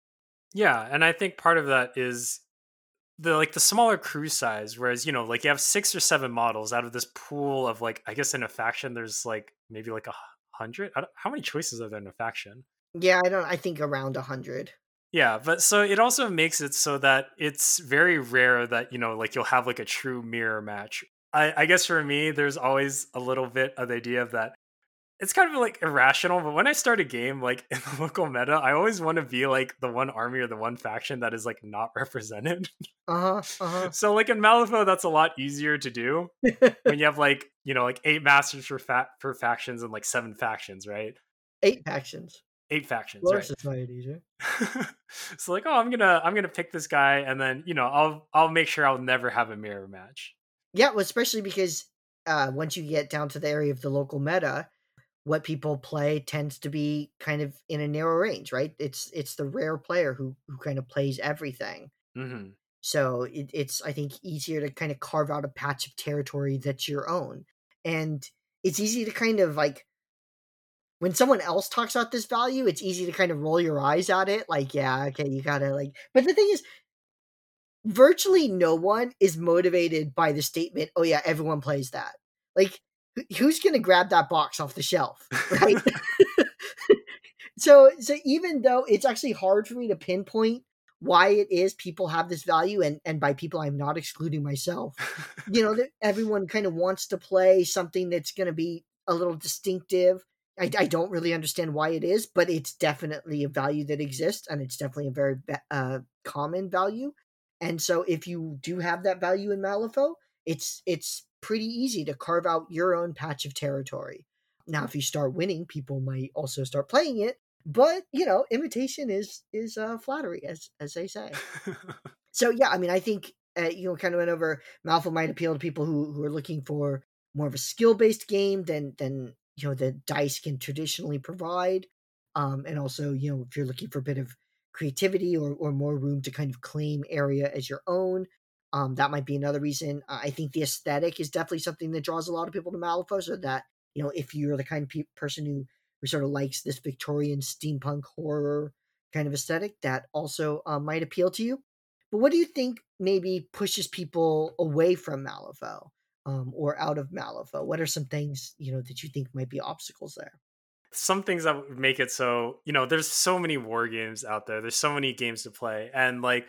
Yeah, and I think part of that is the like the smaller crew size, whereas you know, like you have six or seven models out of this pool of like I guess in a faction there's like maybe like a hundred. I don't- How many choices are there in a faction? Yeah, I don't I think around a hundred. Yeah, but so it also makes it so that it's very rare that you know like you'll have like a true mirror match. I, I guess for me, there's always a little bit of the idea of that it's kind of like irrational, but when I start a game like in the local meta, I always want to be like the one army or the one faction that is like not represented. Uh-huh. Uh-huh. So like in Malifaux, that's a lot easier to do when you have like, you know, like eight masters for fa- for factions and like seven factions, right? Eight factions. Eight factions, Lower right? societies, yeah. So like, oh, I'm gonna I'm gonna pick this guy, and then you know I'll I'll make sure I'll never have a mirror match. Yeah, well, especially because uh, once you get down to the area of the local meta, what people play tends to be kind of in a narrow range, right? It's it's the rare player who who kind of plays everything. Mm-hmm. So it, it's I think easier to kind of carve out a patch of territory that's your own, and it's easy to kind of like when someone else talks about this value, it's easy to kind of roll your eyes at it, like yeah, okay, you gotta like. But the thing is, virtually no one is motivated by the statement, "Oh yeah, everyone plays that." Like, who's gonna grab that box off the shelf, right? so, so even though it's actually hard for me to pinpoint why it is people have this value, and and by people, I'm not excluding myself. You know, that everyone kind of wants to play something that's going to be a little distinctive. I, I don't really understand why it is, but it's definitely a value that exists, and it's definitely a very uh, common value. And so, if you do have that value in Malifaux, it's it's pretty easy to carve out your own patch of territory. Now, if you start winning, people might also start playing it, but you know, imitation is is uh, flattery, as as they say. So yeah, I mean, I think uh, you know, kind of went over. Malifaux might appeal to people who who are looking for more of a skill based game than than you know the dice can traditionally provide, um, and also you know if you're looking for a bit of creativity or or more room to kind of claim area as your own. Um, that might be another reason. Uh, I think the aesthetic is definitely something that draws a lot of people to Malifaux. So that you know, if you're the kind of pe- person who who sort of likes this Victorian steampunk horror kind of aesthetic, that also uh, might appeal to you. But what do you think maybe pushes people away from Malifaux um, or out of Malifaux? What are some things you know that you think might be obstacles there? Some things that would make it so, you know, there's so many war games out there. There's so many games to play, and like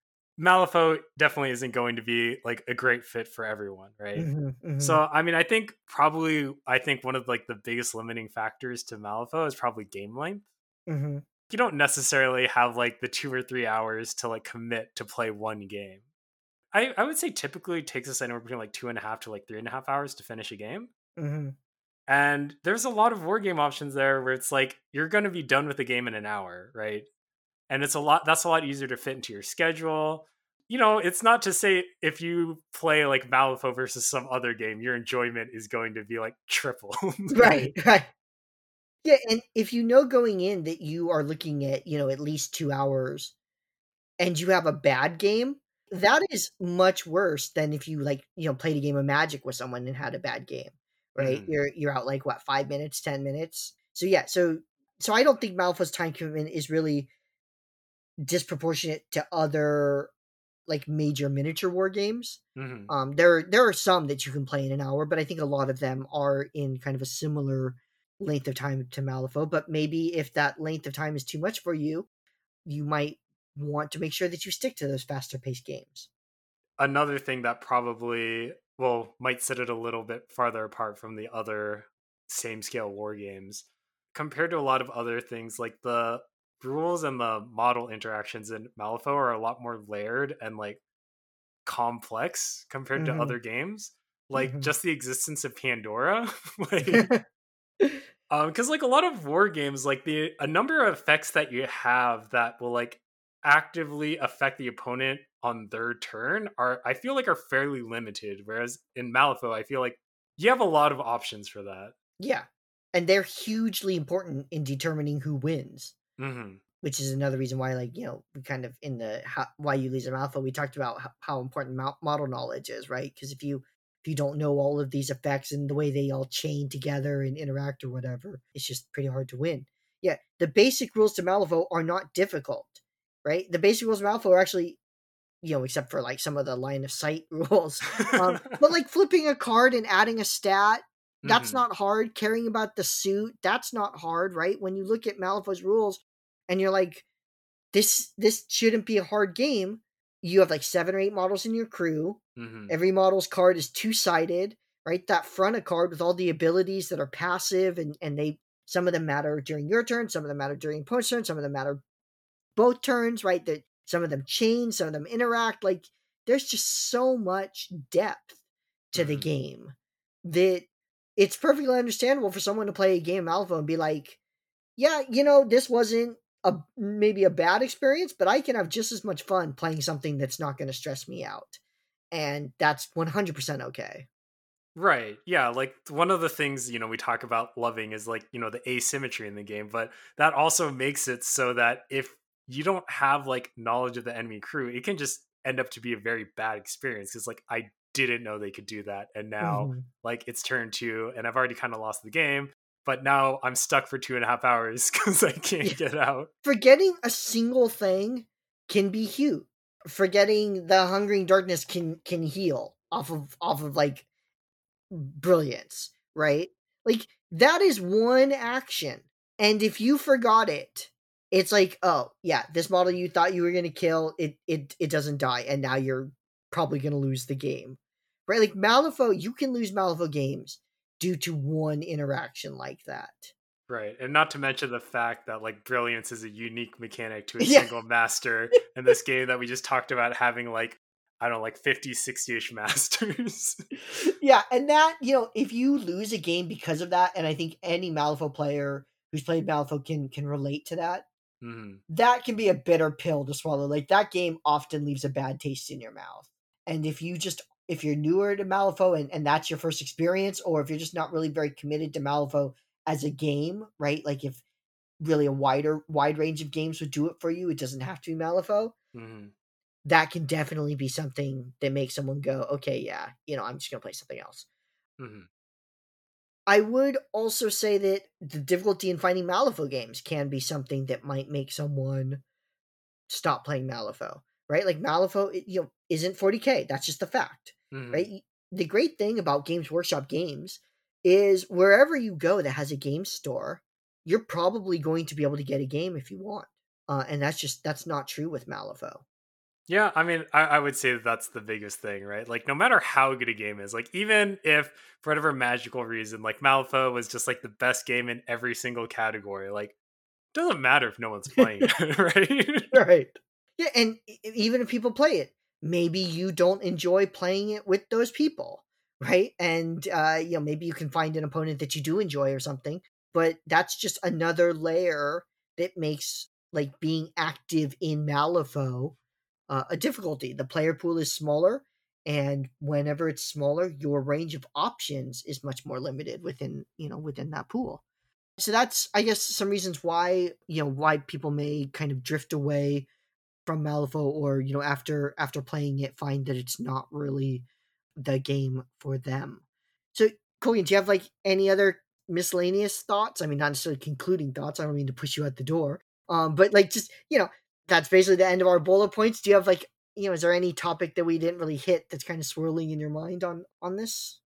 Malifaux definitely isn't going to be like a great fit for everyone, right? Mm-hmm, mm-hmm, So, I mean, I think probably I think one of like the biggest limiting factors to Malifaux is probably game length. mm-hmm. You don't necessarily have like the two or three hours to like commit to play one game. I, I would say typically it takes us anywhere between like two and a half to like three and a half hours to finish a game. Mm-hmm. And there's a lot of war game options there where it's like you're going to be done with the game in an hour, right? And it's a lot that's a lot easier to fit into your schedule. You know, it's not to say if you play like Malifaux versus some other game, your enjoyment is going to be like triple. Right, right. Yeah, and if you know going in that you are looking at, you know, at least two hours and you have a bad game, that is much worse than if you like, you know, played a game of Magic with someone and had a bad game, right? Mhm. You're you're out like what, five minutes, ten minutes. So yeah, so so I don't think Malifaux's time commitment is really disproportionate to other like major miniature war games. Mhm. Um, there there are some that you can play in an hour, but I think a lot of them are in kind of a similar length of time to Malifaux. But maybe if that length of time is too much for you, you might want to make sure that you stick to those faster paced games. Another thing that probably well might set it a little bit farther apart from the other same scale war games compared to a lot of other things like the rules and the model interactions in Malifaux are a lot more layered and like complex compared to Mm-hmm. other games. Like Mm-hmm. just the existence of Pandora, like um, because like a lot of war games, like the a number of effects that you have that will like actively affect the opponent on their turn are I feel like are fairly limited. Whereas in Malifaux, I feel like you have a lot of options for that. Yeah, and they're hugely important in determining who wins. Hmm. Which is another reason why, like, you know, we kind of in the how, why you lose an alpha, we talked about how, how important mo- model knowledge is, right? Because if you if you don't know all of these effects and the way they all chain together and interact or whatever, it's just pretty hard to win. Yeah, the basic rules to Malifaux are not difficult, right? The basic rules of Malifaux are actually, you know, except for like some of the line of sight rules, um, but like flipping a card and adding a stat, that's Hmm. not hard. Caring about the suit, that's not hard, right? When you look at Malifaux's rules and you're like, this this shouldn't be a hard game. You have like seven or eight models in your crew. Hmm. Every model's card is two sided, right? That front of card with all the abilities that are passive, and, and they some of them matter during your turn, some of them matter during opponent's turn, some of them matter both turns, right? That some of them chain, some of them interact. Like there's just so much depth to the Mhm. game that it's perfectly understandable for someone to play a game of Malifaux and be like, yeah, you know, this wasn't a maybe a bad experience, but I can have just as much fun playing something that's not going to stress me out. And that's one hundred percent okay. Right. Yeah. Like one of the things, you know, we talk about loving is like, you know, the asymmetry in the game, but that also makes it so that if you don't have like knowledge of the enemy crew, it can just end up to be a very bad experience. Cause like I didn't know they could do that. And now Mhm. like it's turn two and I've already kind of lost the game, but now I'm stuck for two and a half hours because I can't Yeah. get out. Forgetting a single thing can be huge. Forgetting the hungering darkness can can heal off of off of like brilliance, right? Like that is one action. And if you forgot it, it's like, oh, yeah, this model you thought you were going to kill, it it it doesn't die and now you're probably going to lose the game. Right? Like Malifaux, you can lose Malifaux games due to one interaction like that. Right. And not to mention the fact that like brilliance is a unique mechanic to a Yeah. single master in this game that we just talked about having like, I don't know, like fifty, sixty ish masters. Yeah, and that, you know, if you lose a game because of that, and I think any Malifaux player who's played Malifaux can can relate to that, Mhm. that can be a bitter pill to swallow. Like that game often leaves a bad taste in your mouth. And if you just if you're newer to Malifaux and, and that's your first experience, or if you're just not really very committed to Malifaux as a game, right? Like if really a wider wide range of games would do it for you, it doesn't have to be Malifaux. Mhm. That can definitely be something that makes someone go, okay, yeah, you know, I'm just gonna play something else. Mhm. I would also say that the difficulty in finding Malifaux games can be something that might make someone stop playing Malifaux, right? Like Malifaux, it, you know, isn't forty K. That's just a fact, right? Mhm. Y- The great thing about Games Workshop games is wherever you go that has a game store, you're probably going to be able to get a game if you want, uh, and that's just that's not true with Malifaux. Yeah, I mean, I, I would say that that's the biggest thing, right? Like, no matter how good a game is, like, even if for whatever magical reason, like Malifaux was just like the best game in every single category, like, doesn't matter if no one's playing it, right? Right. Yeah, and e- e- even if people play it, maybe you don't enjoy playing it with those people, right? And uh, you know, maybe you can find an opponent that you do enjoy or something. But that's just another layer that makes like being active in Malifaux uh, a difficulty. The player pool is smaller, and whenever it's smaller, your range of options is much more limited within you know within that pool. So that's, I guess, some reasons why you know why people may kind of drift away from Malifaux, or you know after after playing it find that it's not really the game for them. So Colgan, do you have like any other miscellaneous thoughts? I mean, not necessarily concluding thoughts. I don't mean to push you out the door. Um, but like just you know that's basically the end of our bullet points. Do you have like you know is there any topic that we didn't really hit that's kind of swirling in your mind on on this?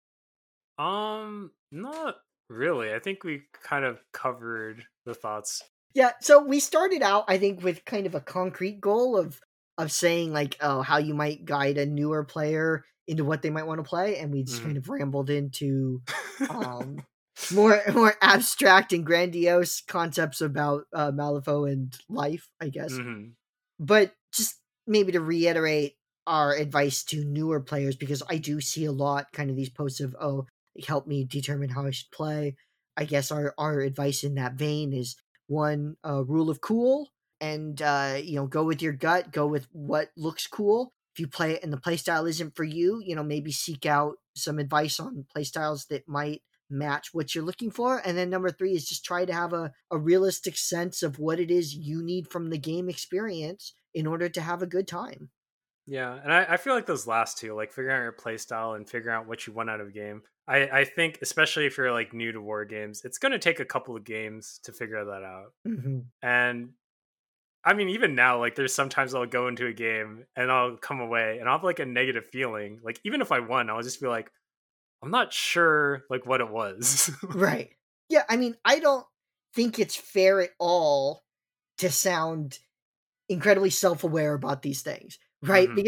Um, not really. I think we kind of covered the thoughts. Yeah, so we started out, I think, with kind of a concrete goal of of saying like, oh, how you might guide a newer player into what they might want to play, and we just kind Mhm. of rambled into um more more abstract and grandiose concepts about uh, Malifaux and life, I guess. Mhm. But just maybe to reiterate our advice to newer players, because I do see a lot kind of these posts of, oh, help me determine how I should play. I guess our, our advice in that vein is one, uh, rule of cool, and uh, you know, go with your gut, go with what looks cool. If you play it and the playstyle isn't for you, you know, maybe seek out some advice on playstyles that might match what you're looking for. And then number three is just try to have a, a realistic sense of what it is you need from the game experience in order to have a good time. Yeah, and I, I feel like those last two, like figuring out your play style and figuring out what you want out of a game. I, I think, especially if you're like new to war games, it's going to take a couple of games to figure that out. Mm-hmm. And I mean, even now, like there's sometimes I'll go into a game and I'll come away and I'll have like a negative feeling. Like even if I won, I'll just be like, I'm not sure like what it was. Right. Yeah, I mean, I don't think it's fair at all to sound incredibly self-aware about these things, right? Hmm. Because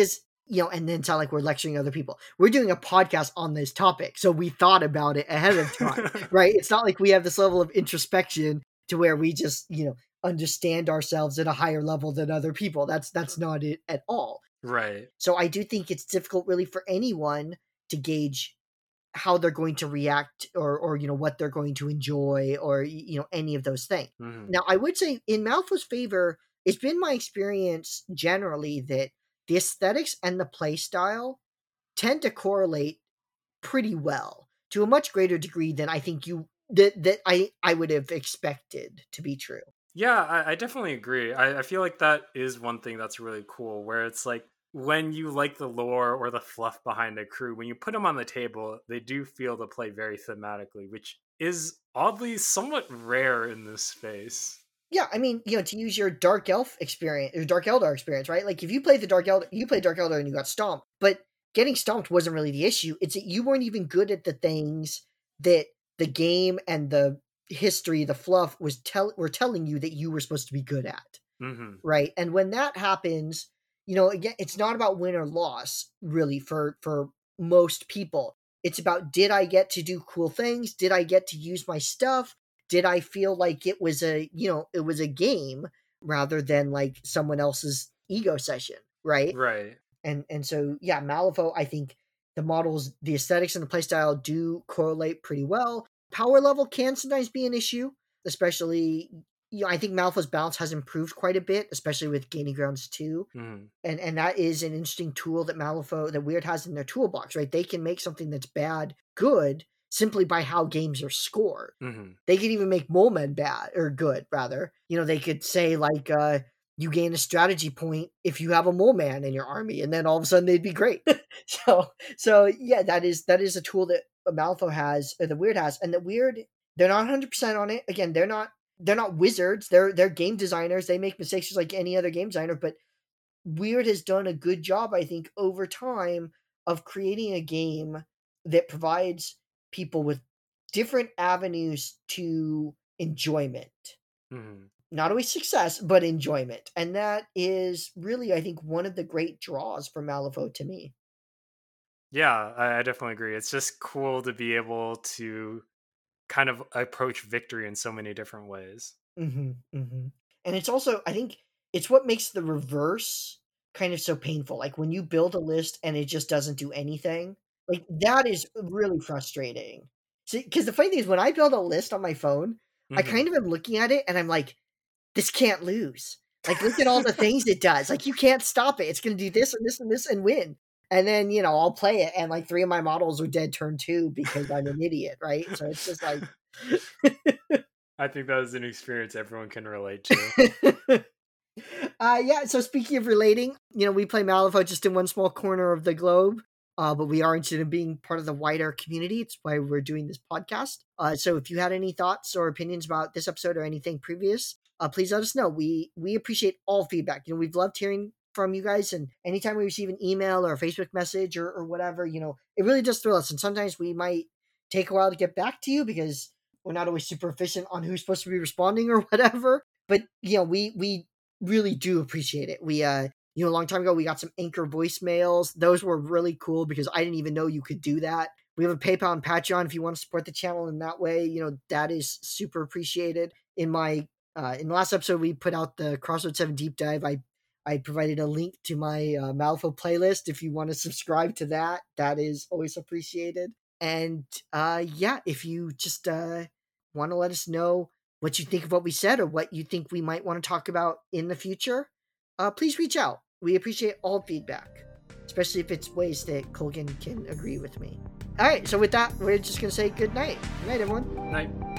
you know, and then sound like we're lecturing other people. We're doing a podcast on this topic, so we thought about it ahead of time, right? It's not like we have this level of introspection to where we just, you know, understand ourselves at a higher level than other people. That's that's not it at all. Right. So I do think it's difficult really for anyone to gauge how they're going to react or, or you know, what they're going to enjoy or, you know, any of those things. Mm-hmm. Now, I would say in Malifaux's favor, it's been my experience generally that the aesthetics and the play style tend to correlate pretty well to a much greater degree than I think you that, that I, I would have expected to be true. Yeah, I, I definitely agree. I, I feel like that is one thing that's really cool, where it's like when you like the lore or the fluff behind a crew, when you put them on the table, they do feel to play very thematically, which is oddly somewhat rare in this space. Yeah, I mean, you know, to use your Dark Elf experience, or Dark Eldar experience, right? Like, if you played the Dark Eldar, you played Dark Eldar and you got stomped, but getting stomped wasn't really the issue. It's that you weren't even good at the things that the game and the history, the fluff, was tell were telling you that you were supposed to be good at, mm-hmm. right? And when that happens, you know, again, it's not about win or loss, really, for for most people. It's about, did I get to do cool things? Did I get to use my stuff? Did I feel like it was a, you know, it was a game rather than like someone else's ego session, right? Right. And and so, yeah, Malifaux, I think the models, the aesthetics and the playstyle do correlate pretty well. Power level can sometimes be an issue, especially, you know, I think Malifaux's balance has improved quite a bit, especially with Gaining Grounds two. Mm-hmm. And and that is an interesting tool that Malifaux, that Weird has in their toolbox, right? They can make something that's bad good simply by how games are scored. Mm-hmm. They could even make Mole Men bad, or good, rather. You know, they could say, like, uh, you gain a strategy point if you have a Mole Man in your army, and then all of a sudden they'd be great. so, so yeah, that is that is a tool that Malifaux has, or the Weird has, and the Weird, they're not one hundred percent on it. Again, they're not they're not wizards. They're they're game designers. They make mistakes just like any other game designer, but Weird has done a good job, I think, over time of creating a game that provides people with different avenues to enjoyment. Mm-hmm. Not always success, but enjoyment. And that is really, I think, one of the great draws for Malifaux to me. Yeah, I, I definitely agree. It's just cool to be able to kind of approach victory in so many different ways. Mm-hmm, mm-hmm. And it's also, I think, it's what makes the reverse kind of so painful. Like when you build a list and it just doesn't do anything, like that is really frustrating. See, because the funny thing is, when I build a list on my phone, mm-hmm. I kind of am looking at it and I'm like, this can't lose. Like, look at all the things it does. Like, you can't stop it. It's going to do this and this and this and win. And then, you know, I'll play it and like three of my models are dead turn two because I'm an idiot, right? So it's just like... I think that is an experience everyone can relate to. uh, yeah, so speaking of relating, you know, we play Malifaux just in one small corner of the globe, uh, but we are interested in being part of the wider community. It's why we're doing this podcast. Uh, so if you had any thoughts or opinions about this episode or anything previous, uh, please let us know. We we appreciate all feedback. You know, we've loved hearing from you guys, and anytime we receive an email or a Facebook message or, or whatever, you know, it really does thrill us. And sometimes we might take a while to get back to you because we're not always super efficient on who's supposed to be responding or whatever. But, you know, we we really do appreciate it. We, uh, you know, a long time ago, we got some Anchor voicemails. Those were really cool because I didn't even know you could do that. We have a PayPal and Patreon if you want to support the channel in that way. You know, that is super appreciated. In my uh, in the last episode, we put out the Crossroads seven Deep Dive. I I provided a link to my uh, Malifaux playlist. If you want to subscribe to that, that is always appreciated. And uh, yeah, if you just uh, want to let us know what you think of what we said or what you think we might want to talk about in the future, uh, please reach out. We appreciate all feedback, especially if it's ways that Colgan can agree with me. All right, so with that, we're just going to say good night. Good night, everyone. Night.